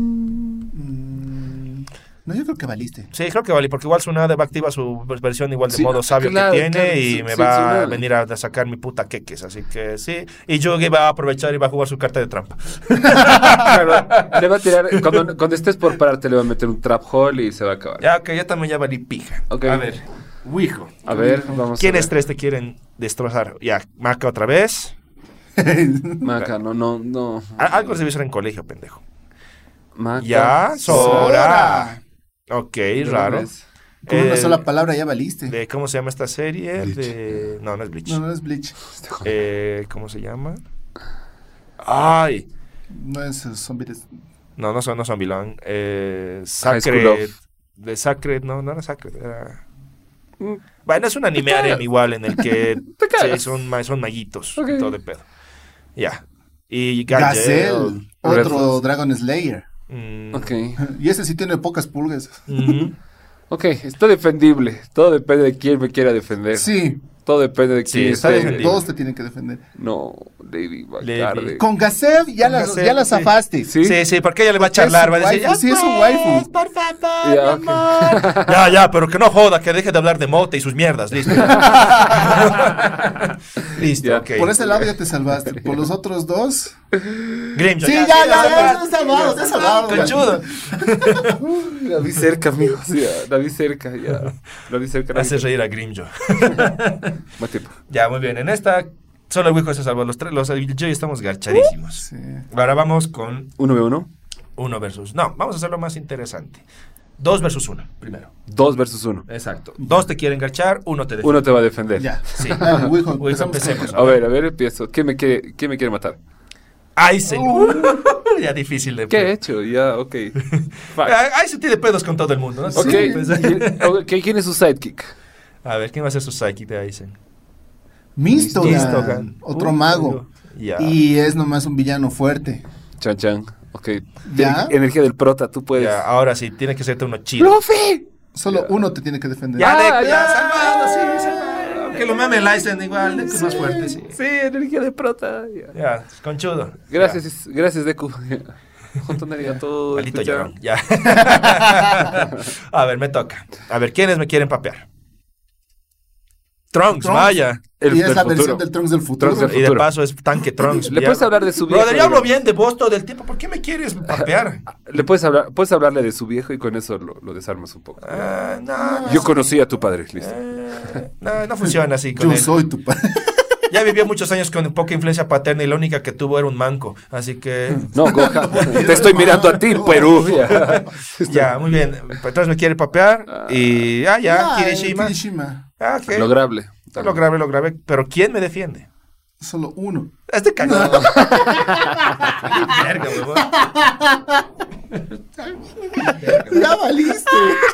No, yo creo que valiste. Sí, creo que vale, porque igual Tsunade va a activar su versión igual de Sí, modo sabio claro, que tiene claro, y sí, me sí, va a Tsunade. venir a sacar mi puta queques, así que sí. Y Yugi va a aprovechar y va a jugar su carta de trampa. Claro, le va a tirar... Cuando estés por pararte le va a meter un trap hole y se va a acabar. Ya, ok, ya también ya valí pija. Ok. A ver, Wijo. A ver, vamos ¿Quiénes a ver. tres te quieren destrozar? Ya, Maca otra vez. Maca, no. Algo debe ser en colegio, pendejo. Maca. Ya, Sora. Ok, raro. Con una Eh, sola palabra ya valiste. de, ¿cómo se llama esta serie? Bleach. No, no es Bleach. No es Bleach. ¿Cómo se llama? Ay, No es Zombies. no son Vilón. High School Sacred. of- De Sacred, no era Sacred. Bueno, es un anime harem igual en el que sí, son maguitos. Ok. Todo de pedo. Ya. Y Gazelle. Red Otro Force. Dragon Slayer. Ok. Y ese sí tiene pocas pulgas. Ujú. Ok, está defendible. Todo depende de quién me quiera defender. Sí, Todo depende de Sí, quién está esté- defendible. todos te tienen que defender. No, Lady Lady. Bacardi. Con Gazelle ya la Gazelle, sí. zafaste. Sí. Sí, porque ella le va a charlar, va a decir, waifu, sí, es un waifu. por favor, Ya, mi ok. amor. Ya, pero que no joda, que deje de hablar de mote y sus mierdas, listo. Listo, Ya. ok. Por ese lado ya te salvaste. Por los otros dos. Grimjo, Sí, ya te salvado. Conchudo. La vi cerca, amigo. Sí, la vi cerca, ya. La vi cerca. Hace reír a Grimjo. Más tiempo. Ya, muy bien. En esta, solo el Wijo se salvó. Los yo y estamos garchadísimos. Sí. Ahora vamos con 1v1. 1 versus. No, vamos a hacerlo más interesante. 2 versus 1, primero. 2 versus 1. Exacto. 2 te quieren garchar, 1 te defiende. Uno te va a defender. Ya. Sí. Ah, Wijo, Wijo, empezamos empecemos. con- A ver, empiezo. ¿Quién me quiere matar? ¡Ay, señor! Ya difícil de ¿Qué he hecho? Ya, ok. Fuck. Ay, se tiene pedos con todo el mundo, ¿no? Ok, Sí. ok, ¿quién es su sidekick? A ver, ¿quién va a ser su psychic de Aizen? Mistogan, otro mago. Ya. Y es nomás un villano fuerte. Chan Chan. Ok. ¿Ya? Energía del prota, tú puedes. Ya, ahora sí, tiene que serte uno chido. ¡Profe! Solo uno te tiene que defender. Ya, Ah, Deku, ya. salvado, sí, salvado. Aunque lo mame el Aizen igual, Deku es más fuerte, sí. Sí, energía de prota. Ya. Ya, conchudo. Gracias, Deku. Junto arigato. Maldito Chan. llorón, ya. A ver, me toca. A ver, ¿quiénes me quieren papear? Trunks, Trunks. vaya. Y es la futuro. versión del Trunks del futuro. Trunks del Y de futuro. paso es tanque Trunks. ¿Le ya. puedes hablar de su viejo? Brother, yo hablo bien de vos todo el tiempo. ¿Por qué me quieres papear? Puedes hablarle de su viejo y con eso lo desarmas un poco. No, Yo conocí a tu padre, listo. no funciona así con Yo él. soy tu padre. Ya vivió muchos años con poca influencia paterna y la única que tuvo era un manco. Así que... No, Goja, te estoy mirando a ti, Perú. Ya. Ya, muy bien. Entonces me quiere papear y... ya, Kirishima. Kirishima. Ok. Lograble. Lo grabé. Pero ¿quién me defiende? Solo uno. Este cagado. Verga, huevón. Ya valiste.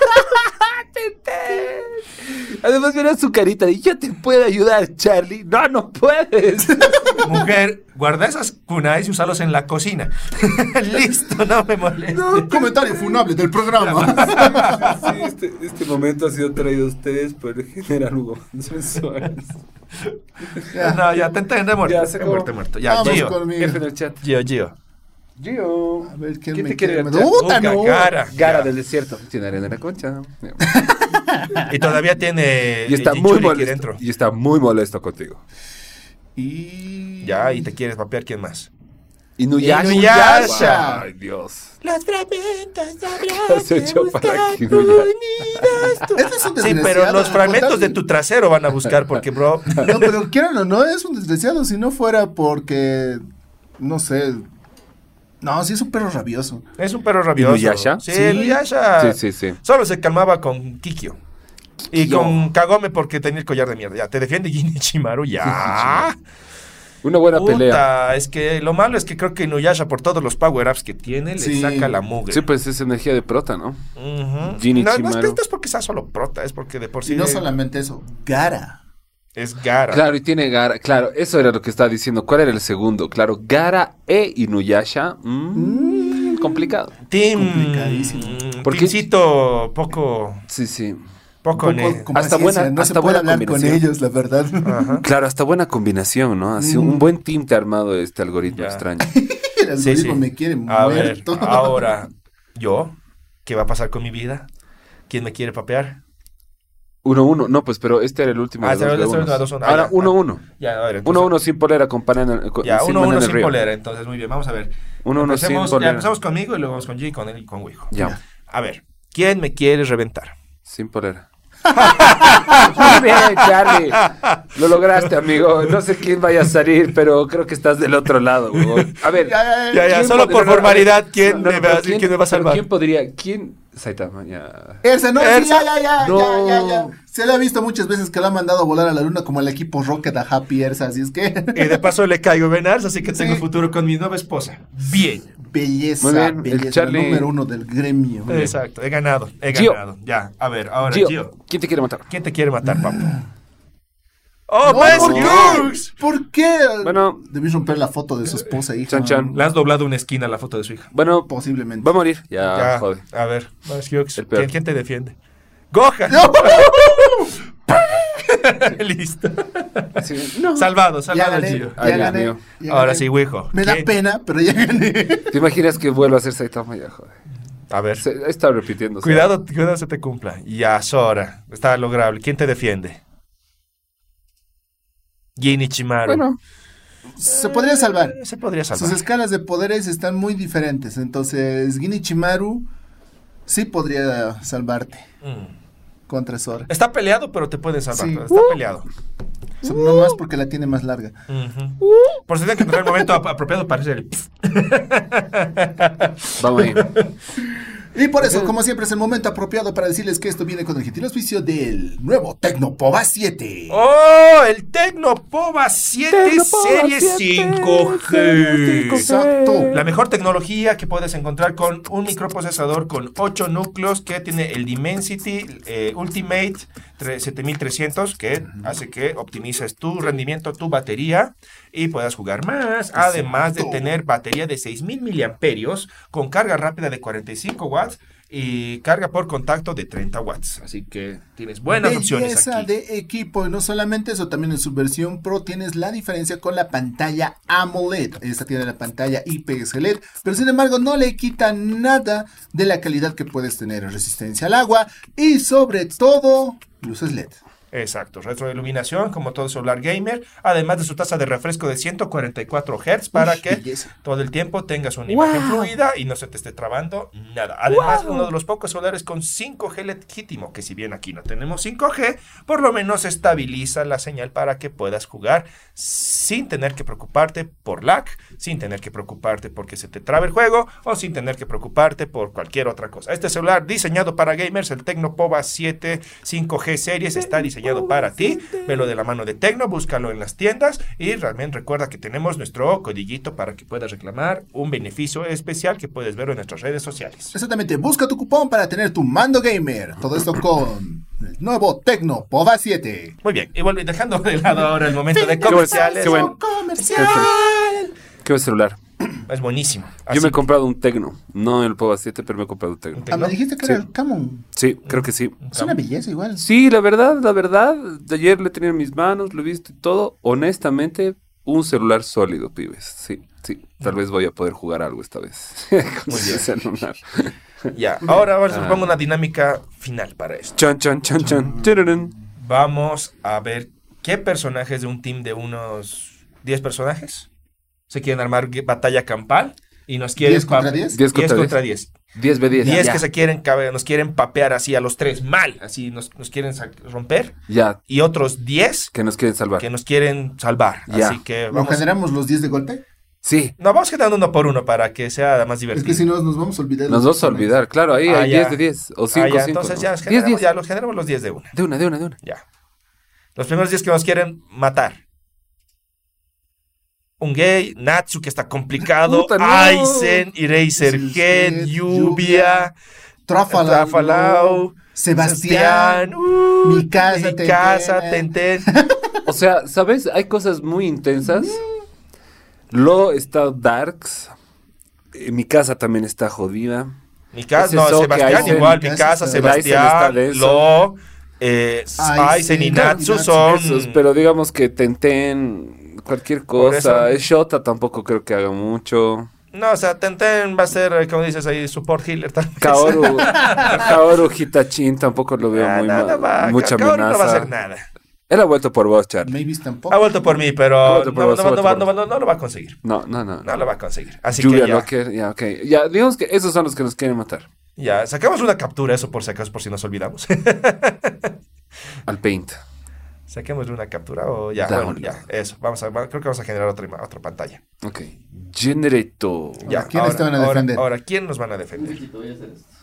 Además, mira su carita de yo te puedo ayudar, Charlie. No, no puedes. Mujer, guarda esas kunais y usalos en la cocina. Listo, no me molestes. No, comentario funable del programa. Sí, este momento ha sido traído a ustedes por el general Hugo Suárez. No, ya te he muerto. Ya se He acabó. muerto. Ya, Vamos Gio. conmigo. Jefe del chat. Gio. Gio. A ver, ¿Quién me te quiere? Puta, no. Gara. Gara del desierto. Tiene arena en la concha. Y todavía tiene Y está el muy Jinchuriki molesto. dentro. Y está muy molesto contigo. Y... Ya, y te quieres papear, ¿quién más? Inuyasha. Inuyasha. Ay, Dios. Los fragmentos Se echó para aquí, Inuyasha. Este es un Sí, desgraciado. pero los fragmentos de Total. tu trasero van a buscar porque, bro... No, pero quieran o no, es un desgraciado. Si no fuera porque... No sé... No, sí es un perro rabioso. Es un perro rabioso. ¿Inuyasha? Sí, Sí. Inuyasha. Sí. Solo se calmaba con Kikyo. Y Kikyo. con Kagome porque tenía el collar de mierda. Ya, te defiende Ginichimaru, ya. Una buena pelea. Puta, es que lo malo es que creo que Inuyasha, por todos los power-ups que tiene, le Sí. saca la mugre. Sí, pues es energía de prota, ¿no? Ujú. Ginichimaru. No es porque sea solo prota, es porque de por sí Y no solamente eso, Gara. es Gara. Claro, y tiene Gara. Claro, eso era lo que estaba diciendo. ¿Cuál era el segundo? Claro, Gara e Inuyasha. Complicado. Team... Complicadísimo. Porque- Teamcito poco... Sí. Poco... Un ne- poco con hasta paciencia, buena- no hasta se puede buena hablar con combinación. ellos, la verdad. Ajá. Claro, hasta buena combinación, ¿no? Así un buen team te ha armado este algoritmo Ya. extraño. El algoritmo me quiere A ver, muerto. ahora, ¿yo? ¿Qué va a pasar con mi vida? ¿Quién me quiere papear? 1-1. No, pues, pero este era el último. Ah, de este era el dos último de unos. 2-1. Ahora Ah, ya. 1-1. Ya, a ver, entonces... 1-1 sin polera con pan en el, Ya, sin 1-1 mano en el sin río. polera, entonces muy bien, vamos a ver. 1-1 sin Ya polera. empezamos conmigo y luego vamos con G, con él y con Wijo. Ya, A ver, ¿quién me quiere reventar? sin polera. Muy bien, Charlie. Lo lograste, amigo. No sé quién vaya a salir, pero creo que estás del otro lado, huevón. A ver. Ya, ¿quién solo por podría- formalidad, ¿quién No, me pero va a decir quién me va a pero salvar? ¿Quién podría? ¿Quién? Saitama, ya. Elsa, no, sí, Elsa. No. ya. Se le ha visto muchas veces que lo ha mandado a volar a la luna como el equipo Rocket a Happy Elsa, así es que... Y de paso le caigo Benars, así que tengo Sí. futuro con mi nueva esposa. Bien. Belleza, Muy bien, el belleza, Charlie- número 1 del gremio. Exacto, he ganado. Gio. Ya, a ver, ahora, Gio, Gio. ¿quién te quiere matar? ¿Quién te quiere matar, papu? ¡Oh, No, Max ¿por qué? Hughes! ¿Por qué? Bueno. Debí romper la foto de su esposa, hija. Chan, chan. Le has doblado una esquina a la foto de su hija. Bueno, Posiblemente. va a morir. Ya, Ya, joder. a ver, Max Hughes, El peor. ¿quién te defiende? ¡Gohan! Listo. Sí, no. Salvado, Ya salvado, gané, Gio. ya Ay, Dios gané. mío. ya Ahora gané. sí, Wijo. Me da ¿Quién? pena, pero ya gané. ¿Te imaginas que vuelva a ser Saitama? Ya, joder. A ver, Se está repitiendo. cuidado se te cumpla. Ya, Sora, está lograble. ¿Quién te defiende? Ginichimaru. Bueno, Se podría salvar. Se podría salvar. Sus escalas de poderes están muy diferentes. Entonces, Ginichimaru sí podría salvarte contra Sora. Está peleado, pero te puede salvar. Sí. Está peleado. No más porque la tiene más larga. Ujú. Por si tiene que tener el momento apropiado para hacer el... vamos ahí. Y por eso, como siempre, es el momento apropiado para decirles que esto viene con el gentil auspicio del nuevo Tecnopova 7. ¡Oh! El Tecnopova 7 Tecnopova Serie 7, 5G. Exacto. La mejor tecnología que puedes encontrar con un microprocesador con 8 núcleos que tiene el Dimensity Ultimate 7300 que hace que optimices tu rendimiento, tu batería y puedas jugar más. Además de tener batería de 6000 miliamperios con carga rápida de 45 watts y carga por contacto de 30 watts. Así que tienes buenas opciones Belleza aquí. de equipo. Y no solamente eso, también en su versión Pro tienes la diferencia con la pantalla AMOLED. Esta tiene la pantalla IPS LED, pero sin embargo no le quita nada de la calidad que puedes tener, resistencia al agua y sobre todo luces LED. Exacto, retroiluminación como todo celular gamer, además de su tasa de refresco de 144 Hz para que belleza. todo el tiempo tengas una imagen fluida y no se te esté trabando nada. Además, uno de los pocos celulares con 5G legítimo, que si bien aquí no tenemos 5G, por lo menos estabiliza la señal para que puedas jugar sin tener que preocuparte por lag, sin tener que preocuparte porque se te trabe el juego o sin tener que preocuparte por cualquier otra cosa. Este celular diseñado para gamers, el Tecno Pova 7 5G Series, está diseñado para ti. Velo de la mano de Tecno, búscalo en las tiendas y realmente recuerda que tenemos nuestro codiguito para que puedas reclamar un beneficio especial que puedes ver en nuestras redes sociales. Exactamente, busca tu cupón para tener tu mando gamer. Todo esto con el nuevo Tecno Pova 7. Muy bien, y dejando de lado ahora el momento de comerciales. Qué bueno. Comercial. Qué buen celular. Es buenísimo. Yo me he comprado un Tecno, no el Pova 7, pero me he comprado un Tecno. Tecno. Me dijiste que era el Camon. Sí, creo que sí. Es una belleza igual. Sí, la verdad, de ayer le tenía en mis manos, lo he visto y todo. Honestamente, un celular sólido, pibes. Sí, tal vez voy a poder jugar algo esta vez. Con ese celular. Ya, ahora les propongo una dinámica final para esto. Chan, chan, chan, chan. Tararán. Vamos a ver qué personajes de un team de unos 10 personajes se quieren armar batalla campal y nos quieren 10 contra 10. 10 10 contra contra 10. 10. 10v10. 10 ya. que nos quieren papear así a los 3 mal, así nos quieren romper, Ya, y otros 10 que nos quieren salvar. que nos quieren salvar. Ya. Así que ¿Lo vamos. generamos los 10 de golpe? Sí, No, vamos generando uno por uno para que sea más Es divertido. que si no, nos vamos a olvidar. nos vamos a olvidar. Claro, ahí hay ya. 10 de 10. O 5, Ya, 5. entonces ya, 10, 10. ya los generamos los 10 de una. De una. Ya. Los primeros 10 que nos quieren matar. Un gay, Natsu, que está complicado, Puta, no. Aizen, Eraserhead, Lluvia, Trafalau, Sebastián, Mikasa, Tenten. Tenten. O sea, ¿sabes? Hay cosas muy intensas. Lo está Darks. Mi casa también está jodida. Mikasa, Ese no, Soke, Sebastián Aizen, igual, Mikasa, Mikasa, Aizen está Sebastián, denso. Lo, Aizen y Natsu son... Esos, pero digamos que Tenten, cualquier Por eso- cosa. Shota tampoco creo que haga mucho. No, o sea, Tenten va a ser, como dices ahí, support healer tal vez. Kaoru Hitachin tampoco lo veo muy mal. Mucha Kaoru amenaza. no va a hacer nada. Él ha vuelto por vos, Charlie. Mavis tampoco. Ha vuelto por mí, pero Ha vuelto por vos, ha vuelto por vos. no lo va a conseguir. No. No lo va a conseguir. Así Lluvia que ya, Locker, ya, ok. Ya, digamos que esos son los que nos quieren matar. ya, sacamos una captura, eso por si acaso, por si nos olvidamos. Al Paint. Saquemos una captura o ya, Download. bueno, ya, eso. Creo que vamos a generar otra pantalla. Ok. Generator. Ya, ¿quiénes te van a defender? Ahora, ¿quién nos van a defender? Te voy a hacer esto.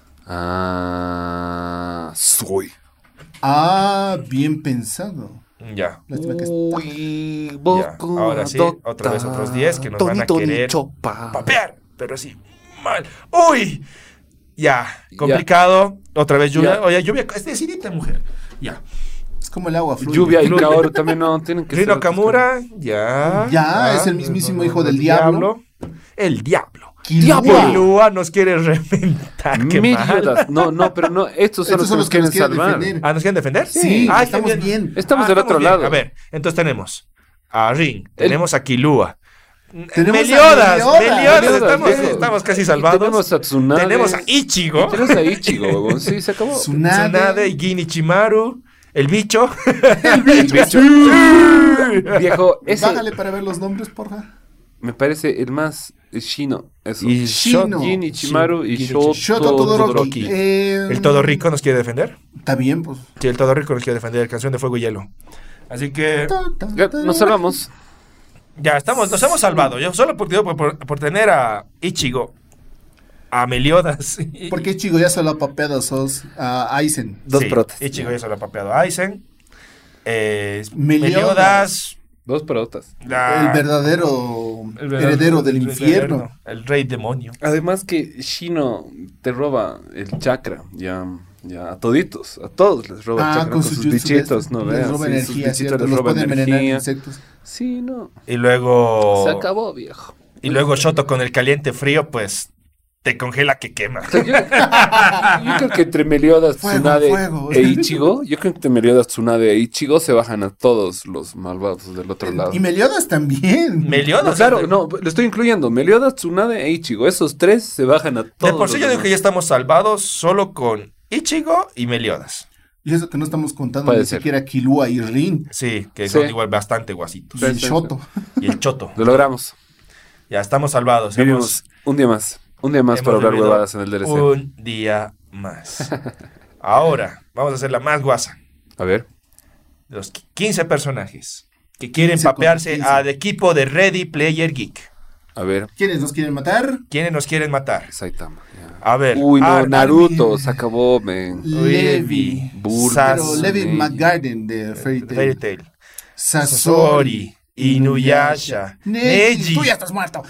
Soy. Ah, bien pensado. Ya. Lástima que Uy, Ya, ahora sí, otra vez otros 10 que nos van a querer papear, pero así, mal. ¡Uy! Ya, complicado. Otra vez lluvia. Ya. Oye, lluvia, es decidita, mujer. Ya. es como el agua fluye. Lluvia y Kaoru también no tienen que Rino ser. Kamura, ya. Ya, es el mismísimo hijo del diablo. El diablo. Killua. Killua nos quiere reventar. Qué mal. Meliodas. No, pero no. Estos son los que nos quieren salvar. defender. ¿Ah, nos quieren defender? Sí, Ah, estamos qué bien. Estamos del otro bien. lado. A ver, entonces tenemos a Ring, tenemos a Killua. Tenemos a Meliodas, Meliodas, estamos casi Y salvados. tenemos a Tsunade. Tenemos a Ichigo, Tenemos a Ichigo, huevón. Sí, se acabó. Tsunade y Ginichimaru, el bicho. Viejo, ese Bájale para ver los nombres, porfa. me parece el más Shino. Eso. Y Shino. Jin, Ichimaru y Shoto Shoto Todoroki. El Todo Rico nos quiere defender. Está bien, pues. Sí, el Todo Rico nos quiere defender, Canción de Fuego y Hielo. Así que Ya, nos salvamos. ya nos hemos salvado. Yo solo por tener a Ichigo, a Meliodas. Porque Chigo ya se lo ha papeado a Aizen. Dos protas. Ichigo ya se lo ha papeado a Aizen. Meliodas. Meliodas. Dos protas. El verdadero heredero del infierno. El rey demonio. Además que Shino te roba el chakra, ya a toditos, a todos les roba el chakra con sus jutsu bichitos, de- ¿no? les veas, roba sí, sus energía, bichitos ¿cierto? les Los roban puede envenenar energía. insectos. Sí, no. Y luego. Se acabó, viejo. Y luego Shoto con el caliente frío, pues te congela que quema. Yo creo que entre Meliodas, Fuego, Tsunade fuego. e Ichigo, yo creo que entre Meliodas, Tsunade e Ichigo se bajan a todos los malvados del otro lado. Y Meliodas también. Meliodas. No, claro, no, lo estoy incluyendo. Meliodas, Tsunade e Ichigo. Esos tres se bajan a todos. De por sí los yo digo demás. que ya estamos salvados solo con Ichigo y Meliodas. Y eso que no estamos contando Puede ni ser. siquiera Killua y Rin. Sí, que Sí. son igual bastante guasitos. Y el Sí, sí, Shoto. Y el choto. Lo logramos. Ya estamos salvados. Vivimos un día más. Un día más hemos para hablar vivido huevadas en el DLC. Un día más. Ahora, vamos a hacer la más guasa. A ver. De los 15 personajes que quieren 15 contra papearse 15. al equipo de Ready Player Geek. A ver. ¿Quiénes nos quieren matar? ¿Quiénes nos quieren matar? Saitama. ya. A ver. Uy, no, Armin, Naruto. Se acabó, men. Levi, Burma. Pero Sas- Levi Neji. McGarden de Fairy Fairy Tail. Tail. Sasori. Sasori, Inuyasha, Neji. Tú ya estás muerto.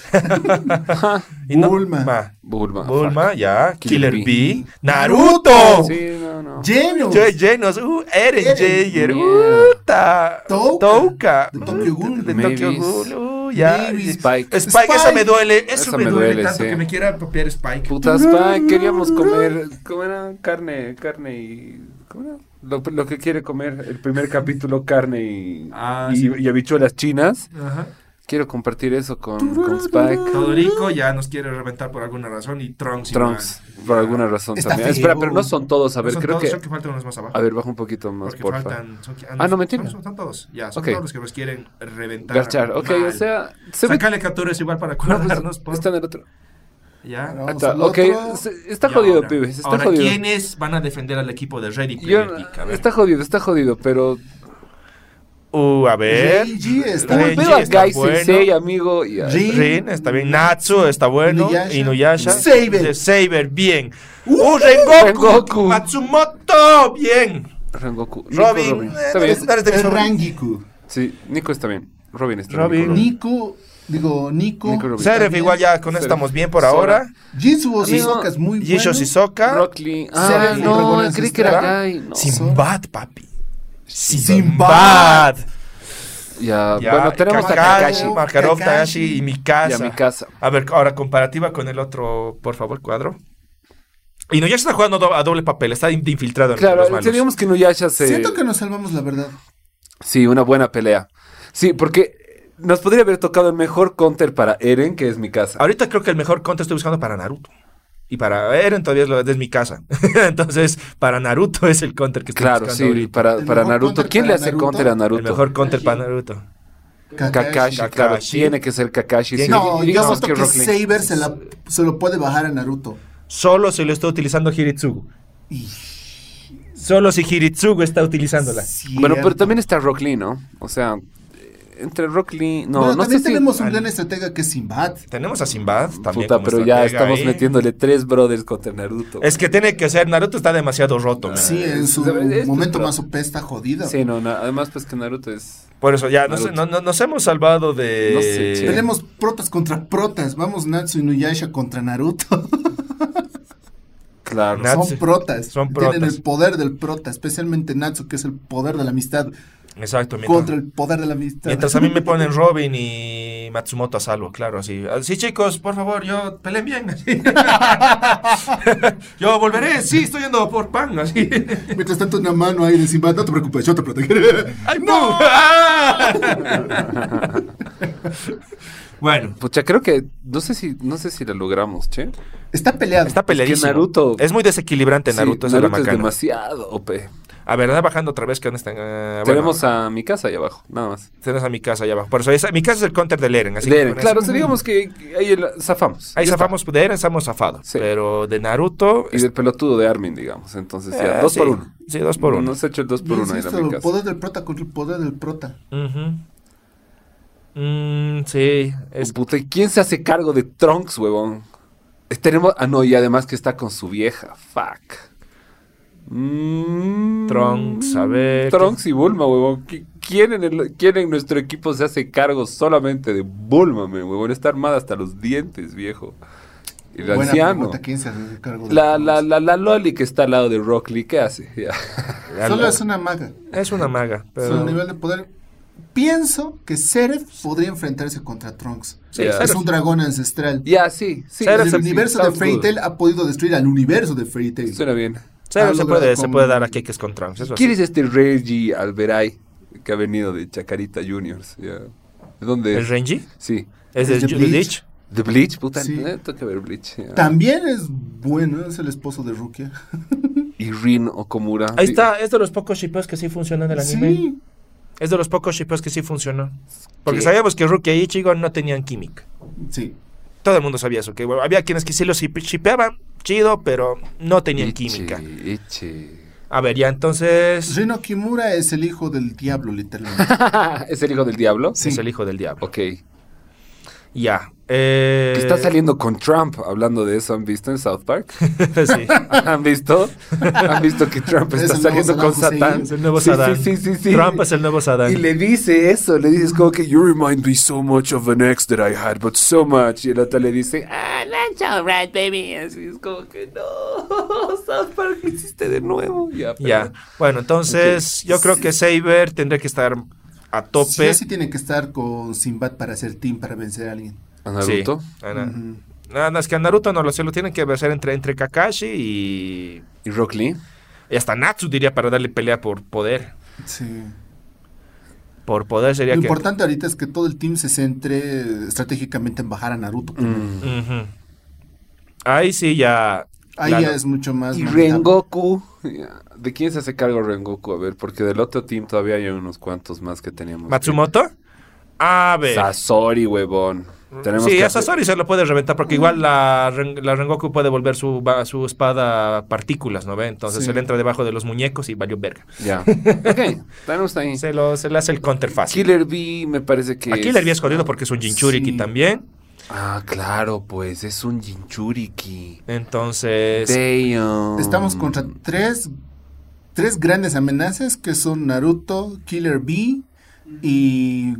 Y no- Bulma. Bulma. Bulma, ya. Killer Killer Bee. Bee. ¡Naruto! Sí, no. Llenos. Llenos. Eren Eren. Jaeger. Mierda. Puta. Touka. Touka. De Tokyo Ghoul. De Mavis. Tokyo Ghoul. Ya. Mavis. Spike. Spike, esa me duele. Eso me duele tanto sí. que me quiera apropiar Spike. Puta Spike, queríamos comer. ¿Cómo era? Carne y. ¿Cómo era? Lo que quiere comer el primer capítulo, carne y Sí. y habichuelas chinas. Ajá. Quiero compartir eso con Spike. Todorico ya nos quiere reventar por alguna razón y Trunks igual. Trunks, por alguna razón Está también. feo. Espera, pero no son todos. A ver, Son creo todos, que. son que faltan unos más abajo. A ver, baja un poquito más, Porque porfa. faltan. No, mentira. Son todos. Ya, son Ok. todos los que nos quieren reventar. Garchar, ok, mal. o sea. Se ve. Sacarle capturas igual para No, pues, acordarnos. por... está en el otro. Ya. Vamos Está, al ok, otro. está Y jodido, ahora- pibes. Está ahora, jodido. ¿quiénes van a defender al equipo de Ready Yo- Player Geek? A ver. está jodido, pero. A ver. Reiji está Uy, Reiji veo a está Gai bueno. Sensei, amigo. Y a- Rin. Rin está bien. Natsu está bueno. Inuyasha. Inuyasha. Saber. Saber, bien. Rengoku. Rengoku. Matsumoto, bien. Rengoku. Robin. Está bien. Es de mis favoritos. Rangiku. Sí, Nico está bien. Robin está Robin. bien. Nico. Nico. Nico Robin. Seraph igual ya con eso Seraph. estamos bien por Sora. ahora. Jitsuo Amigo, Hisoka es muy bueno. Yisho Shisoka. Rock Lee. Seraph y No, Dragón creí que era Ancestral. Gai. No. Sinbad, papi. Sinbad. Ya, Ya, bueno, tenemos a Kakashi. Makarov, Kakashi. Takashi y Mikasa. Y a Mikasa. A ver, ahora comparativa con el otro, por favor, cuadro. Inuyasha está jugando a doble papel, está de infiltrado entre Claro, los malos. teníamos que Inuyasha se... Siento que nos salvamos, la verdad. Sí, una buena pelea. Sí, porque nos podría haber tocado el mejor counter para Eren, que es Mikasa. Ahorita creo que el mejor counter estoy buscando para Naruto. Y para Eren todavía es mi casa. Entonces, para Naruto es el counter que estoy Claro, buscando sí, ahorita. para El Naruto. mejor counter ¿Quién le para hace Naruto? counter a Naruto? El mejor counter para Naruto. Kakashi, claro, Kakashi. tiene que ser Kakashi. Sí, No, yo digamos siento que que Rock Lee. Saber se lo puede bajar a Naruto. Solo si lo está utilizando Hiritsugu. Solo si Hiritsugu está utilizándola. Bueno, pero también está Rock Lee, ¿no? O sea, entre Rock Lee... No, Bueno, no sé también si... tenemos un gran estratega que es Sinbad. Tenemos a Sinbad también. Puta, como pero ya estratega estamos ahí. metiéndole 3 brothers contra Naruto. Es que tiene que ser, Naruto está demasiado roto, man. Sí, en su es- momento pero- más OP está jodido. Sí, no, además pues que Naruto es... Por eso ya Naruto. nos hemos salvado de... No sé, che. Tenemos protas contra protas. Vamos Natsu y Inuyasha contra Naruto. Claro. Natsu. Son protas. Son Tienen protas. el poder del prota. Especialmente Natsu, que es el poder de la amistad. Exacto. Contra el poder de la amistad. Mientras a mí me ponen Robin y Matsumoto a salvo, claro, así. Sí, chicos, por favor, yo peleen bien, así. Yo volveré, sí, estoy yendo por pan, así. Mientras tanto, una mano ahí de Sinbad. No te preocupes, yo te protegeré. ¡Ay, no! Bueno, Pucha, creo que... No sé si la logramos, che. Está peleado. está peleadísimo. Naruto- Es muy desequilibrante Naruto, Sí, esa es la Naruto es macana. demasiado OP. A ver, anda bajando otra vez que dónde están. Tenemos a mi casa ahí abajo, nada más. Tenemos a mi casa allá abajo. Por eso, mi casa es el counter del Eren. Así De que Eren, con claro, eso- o sea, digamos que ahí zafamos. Ahí Ya está. zafamos, de Eren estamos zafados. Sí. Pero de Naruto. Y del pelotudo de Armin, digamos. Entonces ya, 2 sí. por 1. Sí, 2 por 1. Nos ha hecho el 2 por Yo 1 ahí insisto, en mi el casa. poder del prota contra el poder del prota. Sí, es Puta, ¿y quién se hace cargo de Trunks, huevón? Tenemos... Ah, no, y además que está con su vieja. Fuck. Trunks, a ver. Trunks y Bulma, huevón. ¿Quién en nuestro equipo se hace cargo solamente de Bulma, huevón? Está armada hasta los dientes, viejo. El Buena anciano. pregunta, ¿quién se hace cargo de La Loli que está al lado de Rock Lee, ¿qué hace? Ya. Solo es una maga. Es una maga. Su Pero... nivel de poder. Pienso que Seraph podría enfrentarse contra Trunks. Sí, Ya. Es Seraph. un dragón ancestral. Ya, sí. Seraph El sí, universo de sounds Fairy good. Tail ha podido destruir al universo de Fairy Tail. Suena bien. Seraph Ha se logrado puede como- dar a Kekes con Trunks. Eso ¿Quién sí. es este Reggie Alberay que ha venido de Chacarita Juniors? Ya. ¿De dónde ¿El es? Renji? Sí. ¿Es de Es de Bleach? Bleach. ¿De Bleach? Puta, Sí. tengo que ver Bleach. Ya. También es bueno, es el esposo de Rukia. Y Rin Okumura. Ahí está, es de los pocos shippeos que sí funcionan del anime. Sí. Es de los pocos shippeos que sí funcionó. Porque ¿Qué? sabíamos que Rukia y Ichigo no tenían química. Sí. Todo el mundo sabía eso, que bueno, había quienes que sí los shippeaban, chido, pero no tenían química. Ichi. A ver, ya entonces... Rino Kimura es el hijo del diablo, literalmente. ¿Es el hijo del diablo? Es el hijo del diablo. Ok. Ya. Está saliendo con Trump, hablando de eso, ¿han visto en South Park? Sí. ¿Han visto? ¿Han visto que Trump Es está el saliendo nuevo con Saddam Satán? Hussein. Es el nuevo Sí, Saddam. sí. Trump es el nuevo Saddam. Y le dice eso, le dices como que you remind me so much of an ex that I had, but so much. Y el otro le dice, that's alright, baby. Así es como que no, South Park lo hiciste de nuevo. Ya, pero- Ya. Bueno, entonces yo creo que Saber tendría que estar a tope. Sí o sí tiene que estar con Sinbad para hacer team, para vencer a alguien. ¿A Naruto? Sí. Nada, es que a Naruto no se lo tienen que hacer entre Kakashi y ¿Y Rock Lee? hasta Natsu diría para darle pelea por poder. Sí. Por poder sería Lo que... importante ahorita es que todo el team se centre estratégicamente en bajar a Naruto. Ujú. Ahí sí ya... Ahí claro. ya es mucho más ¿Y manejable. Rengoku? ¿De quién se hace cargo Rengoku? A ver, porque del otro team todavía hay unos cuantos más que teníamos. ¿Matsumoto? A ver. Sasori, huevón. Tenemos Sí, que a Sasori se lo puede reventar porque igual la Rengoku puede volver su espada partículas, ¿no ve? Entonces Sí. él entra debajo de los muñecos y valió verga. Ya. Ok, tenemos ahí. Se le hace el counter fácil. Killer Bee me parece que Aquí le había jodido porque es un Jinchuriki Sí. también. Ah, claro, pues es un Jinchuriki. Entonces... Damn. Estamos contra tres grandes amenazas que son Naruto, Killer Bee y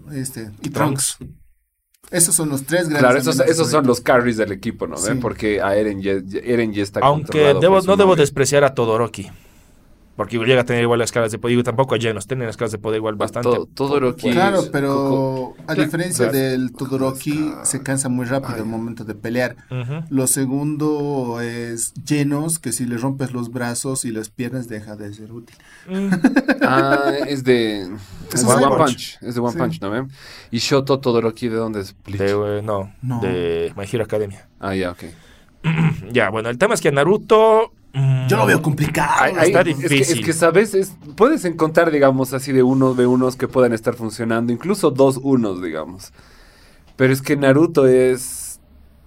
Trunks. Esos son los tres grandes Claro, amenazas. esos son los carries del equipo, ¿no? Sí. ¿Ven? Porque a Eren ya está Aunque controlado por su no debo novia. despreciar a Todoroki. Porque llega a tener igual las escalas de poder. Y tampoco a Genos. Tienen escalas de poder igual bastante. Todoroki. Claro, Coco. pero a diferencia Claro. del Todoroki, se cansa muy rápido al momento de pelear. Ujú. Lo segundo es Genos, que si le rompes los brazos y las piernas deja de ser útil. Ah, es de Es One One Punch. Es de One Sí. Punch, ¿no ven? Y Shoto Todoroki, ¿de dónde es? Bleach. No, No. de My Hero Academia. Ah, ya, ok. Ya, bueno, el tema es que Naruto... Yo lo veo complicado. Está es difícil. que, ¿sabes? Puedes encontrar, digamos, así de unos que puedan estar funcionando, incluso 2 unos, digamos. Pero es que Naruto es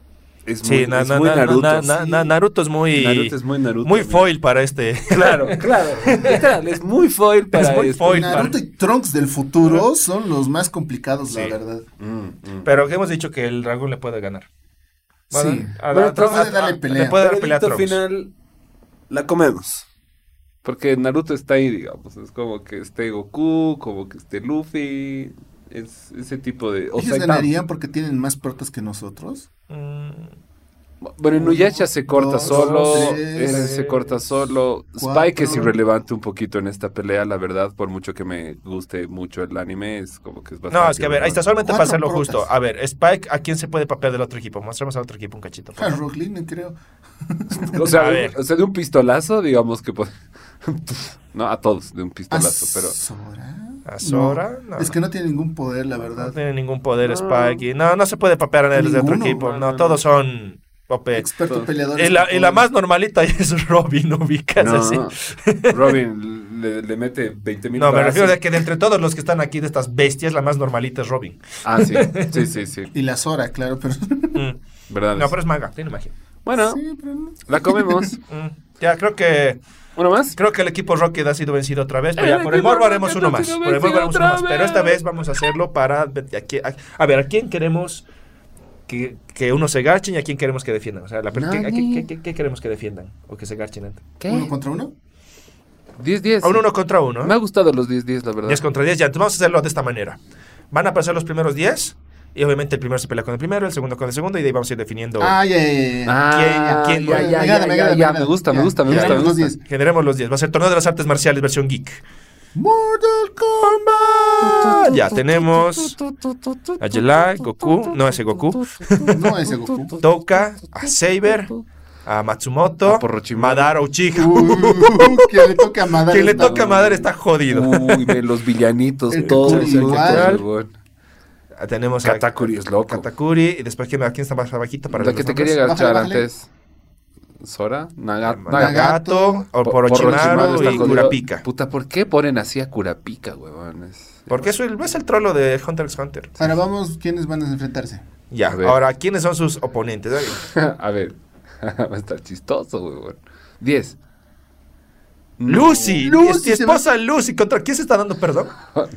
Sí, muy Naruto. Naruto es muy... Naruto es muy Naruto. muy amigo. foil para este... Claro. Literal, es muy foil para muy esto. foil. Naruto y Trunks del futuro son los más complicados, la Sí. verdad. Pero hemos dicho que el dragón le puede ganar. Bueno, Sí. a Bueno, la- entonces puede darle pelea. Le puede dar pelea a Veredicto Trunks. final, la comemos. Porque Naruto está ahí, digamos. Es como que esté Goku, como que esté Luffy. Es ese tipo de... o ¿Ellos Saitama. ganarían porque tienen más protas que nosotros? Bueno, Inuyasha se corta Dos, solo, tres, Eren se corta solo, cuatro. Spike es irrelevante un poquito en esta pelea, la verdad, por mucho que me guste mucho el anime, es como que es bastante... No, es que a ver, ahí está solamente para Cuatro hacerlo protas. justo. A ver, Spike, ¿a quién se puede papear del otro equipo? Mostremos al otro equipo un cachito. por A favor. Rock Lee, no creo. O sea, A ver. de un pistolazo, digamos que puede... no, a todos de un pistolazo, pero... ¿Sora? ¿A Sora? No. Es que no tiene ningún poder, la No verdad. tiene ningún poder No. Spike. No se puede papear a nadie del otro Ninguno. equipo. No. Todos son OP. Experto peleador. Y la más normalita es Robin, ubicas No, así. Robin le mete 20,000 No, me refiero brazos. a que de entre todos los que están aquí de estas bestias, la más normalita es Robin. Ah, sí, Y la Sora, claro, pero... Mm. verdad. No, pero es manga, tiene magia. Bueno, Sí, pero no. la comemos. Ya, creo que el equipo Rocket ha sido vencido otra vez. Pero ya, por el morbo haremos uno más. Por el morbo haremos uno más. Pero esta vez vamos a hacerlo para... A ver, ¿a quién queremos que uno se garchen y a quién queremos que defiendan? O sea, Nadie. ¿qué queremos que defiendan? O que se garchen. ¿Uno ¿Qué? contra uno? 10-10. A un uno contra uno. Me ha gustado los 10-10, la verdad. 10 contra 10. Ya, entonces vamos a hacerlo de esta manera. Van a pasar los primeros 10. Y obviamente el primero se pelea con el primero, el segundo con el segundo. Y de ahí vamos a ir definiendo... Ah, ya. ¿Quién? Me agrada. Me gusta. Generemos los 10. Generemos los 10. Va a ser Torneo de las Artes Marciales versión geek. Mortal Kombat. Ya tenemos a Jelai, Goku, no ese Goku, No ese Goku. Touka, a Saber, a Matsumoto, A Orochimaru. Madara Uchiha. Que le toca a Madara. Quien le está toca a bueno. Madara está jodido. Uy, ve los villanitos, El todos. Katakuri igual. Tenemos a Katakuri es loco. Katakuri y después quién está más abajito para La los que te nombres? quería agachar Bájale. antes. Sora, Nagato, Orochimaru está y jodido. Kurapika. Puta, ¿por qué ponen así a Kurapika, huevón? Porque es el trolo de Hunter x Hunter. Ahora vamos, ¿quiénes van a enfrentarse? Ya, A ver. ahora, ¿quiénes son sus oponentes? A ver, va a estar chistoso, huevón. 10. Lucy, Lucy mi se va- esposa Lucy. ¿Contra quién se está dando perdón?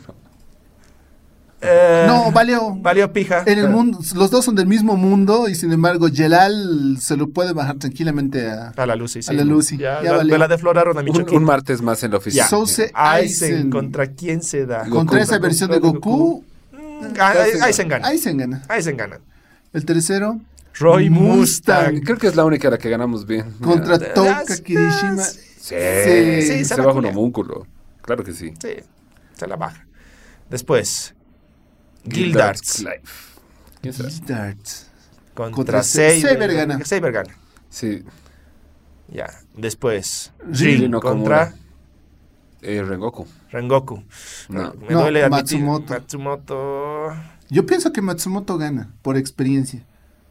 No, valió. Valió pija. En el mundo, los dos son del mismo mundo y sin embargo Jelal se lo puede bajar tranquilamente A la Lucy, sí. a la Lucy. Ya, Ya me valió. la defloraron a mi Chucky. Un martes más en la oficina. Souse Aizen, Aizen. ¿contra quién se da? Contra esa versión de Goku, Aizen gana. Aizen gana. Aizen gana. El tercero, Roy Mustang. Creo que es la única a la que ganamos bien. contra Ya. Touka Kirishima. Sí, Sí, se la baja un culea. homúnculo. Claro que sí. Sí, se la baja. Después, Gildarts Clive. ¿Quién será? Darts. contra Contra Saber. Saber gana. Saber gana. Sí. Ya. Después, Rin Rin contra Rengoku. Rengoku. No. Me No, duele admitir. Matsumoto. Matsumoto. Yo pienso que Matsumoto gana por experiencia.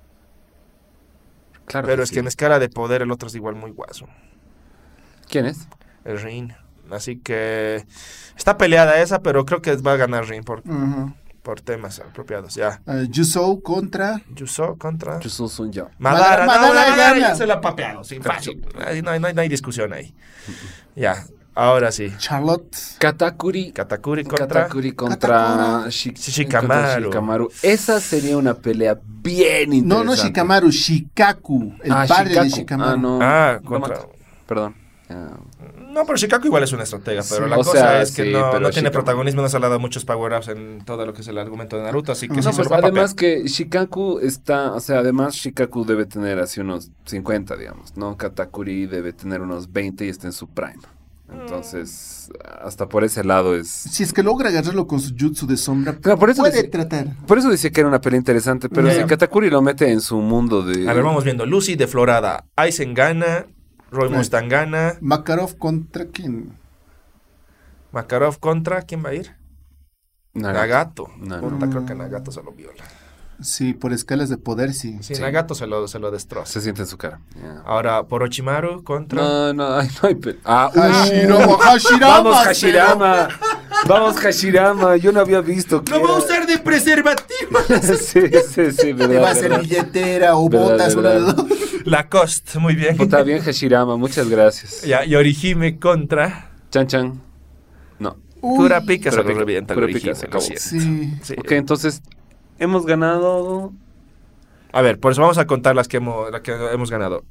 Claro. Pero es sí. que en escala de poder el otro es igual muy guaso. ¿Quién es? El Rin. Así que está peleada esa, pero creo que va a ganar Rin Ajá. por temas apropiados. Ya. Yusou contra Yuso contra Yusu Sun Yo. Madara. Madara Madara gana. ya se la ha papeado. Sí, fácil. Ahí no hay discusión ahí. Ya. Ahora sí. Charlotte. Katakuri. Katakuri contra. Katakuri contra Katakura. Shikamaru. contra Shikamaru. Esa sería una pelea bien interesante. No, no Shikamaru, Shikaku, el padre de Shikaku. Shikamaru. Ah, no. Ah, No contra. mato. Perdón. Ah, No, pero Shikaku igual es una estratega, pero Sí. la O cosa sea, es que sí, no pero tiene Shikamaru- protagonismo, no se le ha dado muchos power-ups en todo lo que es el argumento de Naruto, así que Ujú. eso No, se lo pues va a además papear. que Shikaku está, o sea, además Shikaku debe tener así unos 50, digamos, ¿no? Katakuri debe tener unos 20 y está en su prime. Entonces, hasta por ese lado es... Si es que logra agarrarlo con su jutsu de sombra, Claro, por eso puede decía- tratar. Por eso decía que era una pelea interesante, pero Ya. si Katakuri lo mete en su mundo de... A ver, vamos viendo. Lucy de Florada. Aizen gana. Roy Right. Mustang gana. Makarov contra quién? Makarov contra. ¿Quién va a ir? Nagato. No, Puta, no. creo que Nagato se lo viola. Sí, por escalas de poder, sí. Sí, Sí. Nagato se lo destroza. Se siente en su cara. Ya. Ahora, por Orochimaru contra. No hay pelea. Hashirama, Hashirama. Vamos, Hashirama. Vamos, Hashirama. Yo no había visto que ¡No va a era- usar de preservativo! sí, Te verdad, va a ser verdad. billetera o Verdad, botas, una de verdad. dos. Lacoste, muy bien. Está bien, Hashirama. Muchas gracias. Ya, y Orihime contra. Chan Chan. No. Uy, Kurapika se lo Kurapika, revienta el Kurapika Orihime, se lo acabó. siento. Sí. Sí. Ok, entonces hemos ganado. A ver, por eso vamos a contar las que hemos ganado.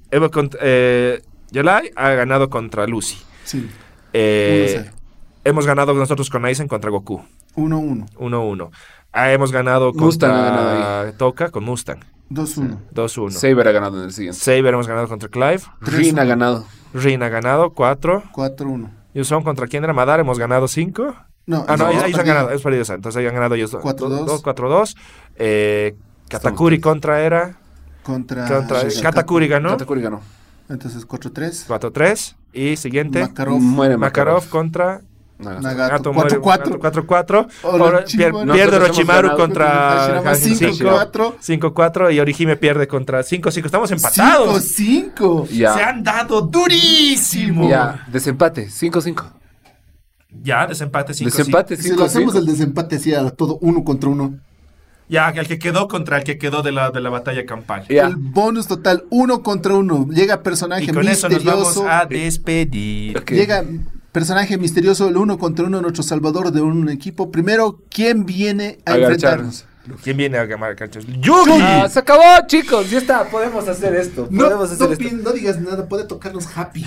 Yolai ha ganado contra Lucy. Sí. Eh, 1-0. hemos ganado nosotros con Aizen contra Goku. 1-1. 1-1. Hemos ganado Mustang ha contra ganado Toka con Mustang. 2-1. 2-1. Saber ha ganado en el siguiente. Saber hemos ganado contra Clive. Rin ha ganado. Rin ha ganado 4. 4-1. Yuson contra quién era Madara hemos ganado 5. No, Ah, no, hemos ellos han perdido. ganado. Es perdido. Entonces ellos han ganado ellos 4-2. 4-2. Katakuri contra era. Contra Contra Katakuri ganó. Katakuri ganó. Entonces 4-3. 4-3. Y siguiente. Makarov. Muere Makarov contra Nagato. Nagato. muere, 4-4. 4-4. Orochimaru. Pierde Nosotros hemos Orochimaru ganado contra Hashirama, Hashirama. 5-4. 5-4 y Orihime pierde contra 5-5. Estamos empatados. 5-5. Se Ya. han dado durísimo. Ya. Desempate. 5-5. Ya, desempate 5-5. Desempate Si lo hacemos 5-5. el desempate así a todo 1 contra 1. Ya, el que quedó contra el que quedó de la batalla campal. Ya. El bonus total 1 contra 1. Llega personaje Y con eso nos vamos misterioso. a despedir. Ok. Llega personaje misterioso, el 1 contra 1, nuestro salvador de un equipo. Primero, ¿quién viene a Agachar. enfrentarnos? ¿Quién viene a gamar canchas? ¡Yugi! Ah, se acabó, chicos. Ya está. Podemos hacer esto. Podemos hacer esto. No digas nada, puede tocarnos happy.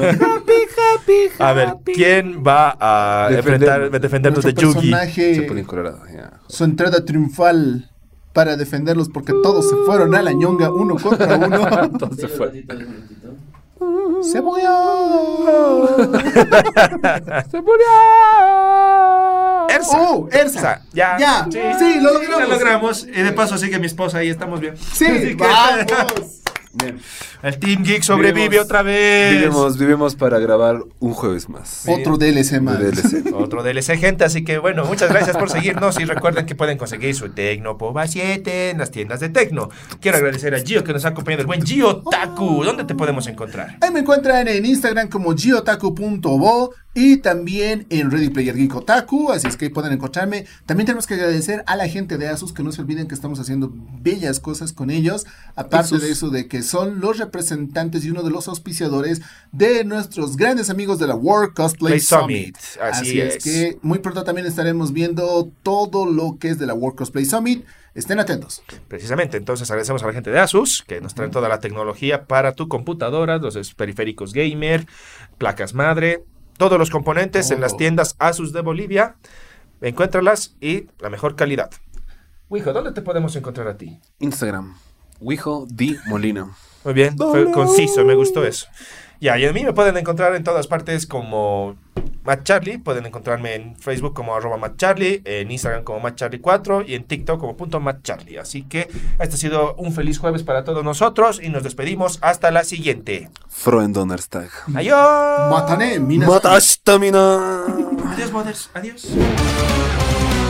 A ver, ¿quién va a defendernos de Nuestro Yugi? Se pone personaje, colorado. Ya. su entrada triunfal para defenderlos porque todos se fueron a la ñonga 1 contra 1. Entonces fue. ¡Se murió! ¡Se murió! Ersa. Ersa. Ya. Sí, lo logramos. Lo logramos. Y de paso sigue mi esposa ahí, estamos bien. Sí, vamos. Bien. El Team Geek sobrevive otra vez. Vivimos para grabar un jueves más. Otro DLC más. De DLC. Otro DLC, gente. Así que bueno, muchas gracias por seguirnos y recuerden que pueden conseguir su Tecno Pova 7 en las tiendas de Tecno. Quiero agradecer a Gio que nos ha acompañado, el buen Gio Taku. ¿Dónde te podemos encontrar? Ahí me encuentran en Instagram como giotaku.bo y también en Ready Player Geek Otaku, así es que ahí pueden encontrarme. También tenemos que agradecer a la gente de Asus, que no se olviden que estamos haciendo bellas cosas con ellos, aparte de eso de que son los representantes y uno de los auspiciadores de nuestros grandes amigos de la World Cosplay Summit. Así es que muy pronto también estaremos viendo todo lo que es de la World Cosplay Summit. Estén atentos. Precisamente, entonces agradecemos a la gente de Asus, que nos traen toda la tecnología para tu computadora, los periféricos gamer, placas madre, todos los componentes en las tiendas Asus de Bolivia. Encuéntralas y la mejor calidad. Wijo, ¿dónde te podemos encontrar a ti? Instagram. Wijo D. Molina. Muy bien, fue conciso, me gustó eso. Ya, y a mí me pueden encontrar en todas partes como Matt Charlie. Pueden encontrarme en Facebook como @MattCharlie, en Instagram como MattCharlie4 y en TikTok como .MattCharlie. Así que este ha sido un feliz jueves para todos nosotros y nos despedimos hasta la siguiente. Froen Donnerstag. Adiós. Matane, mina. Matashtamina. Adiós, mothers. Adiós.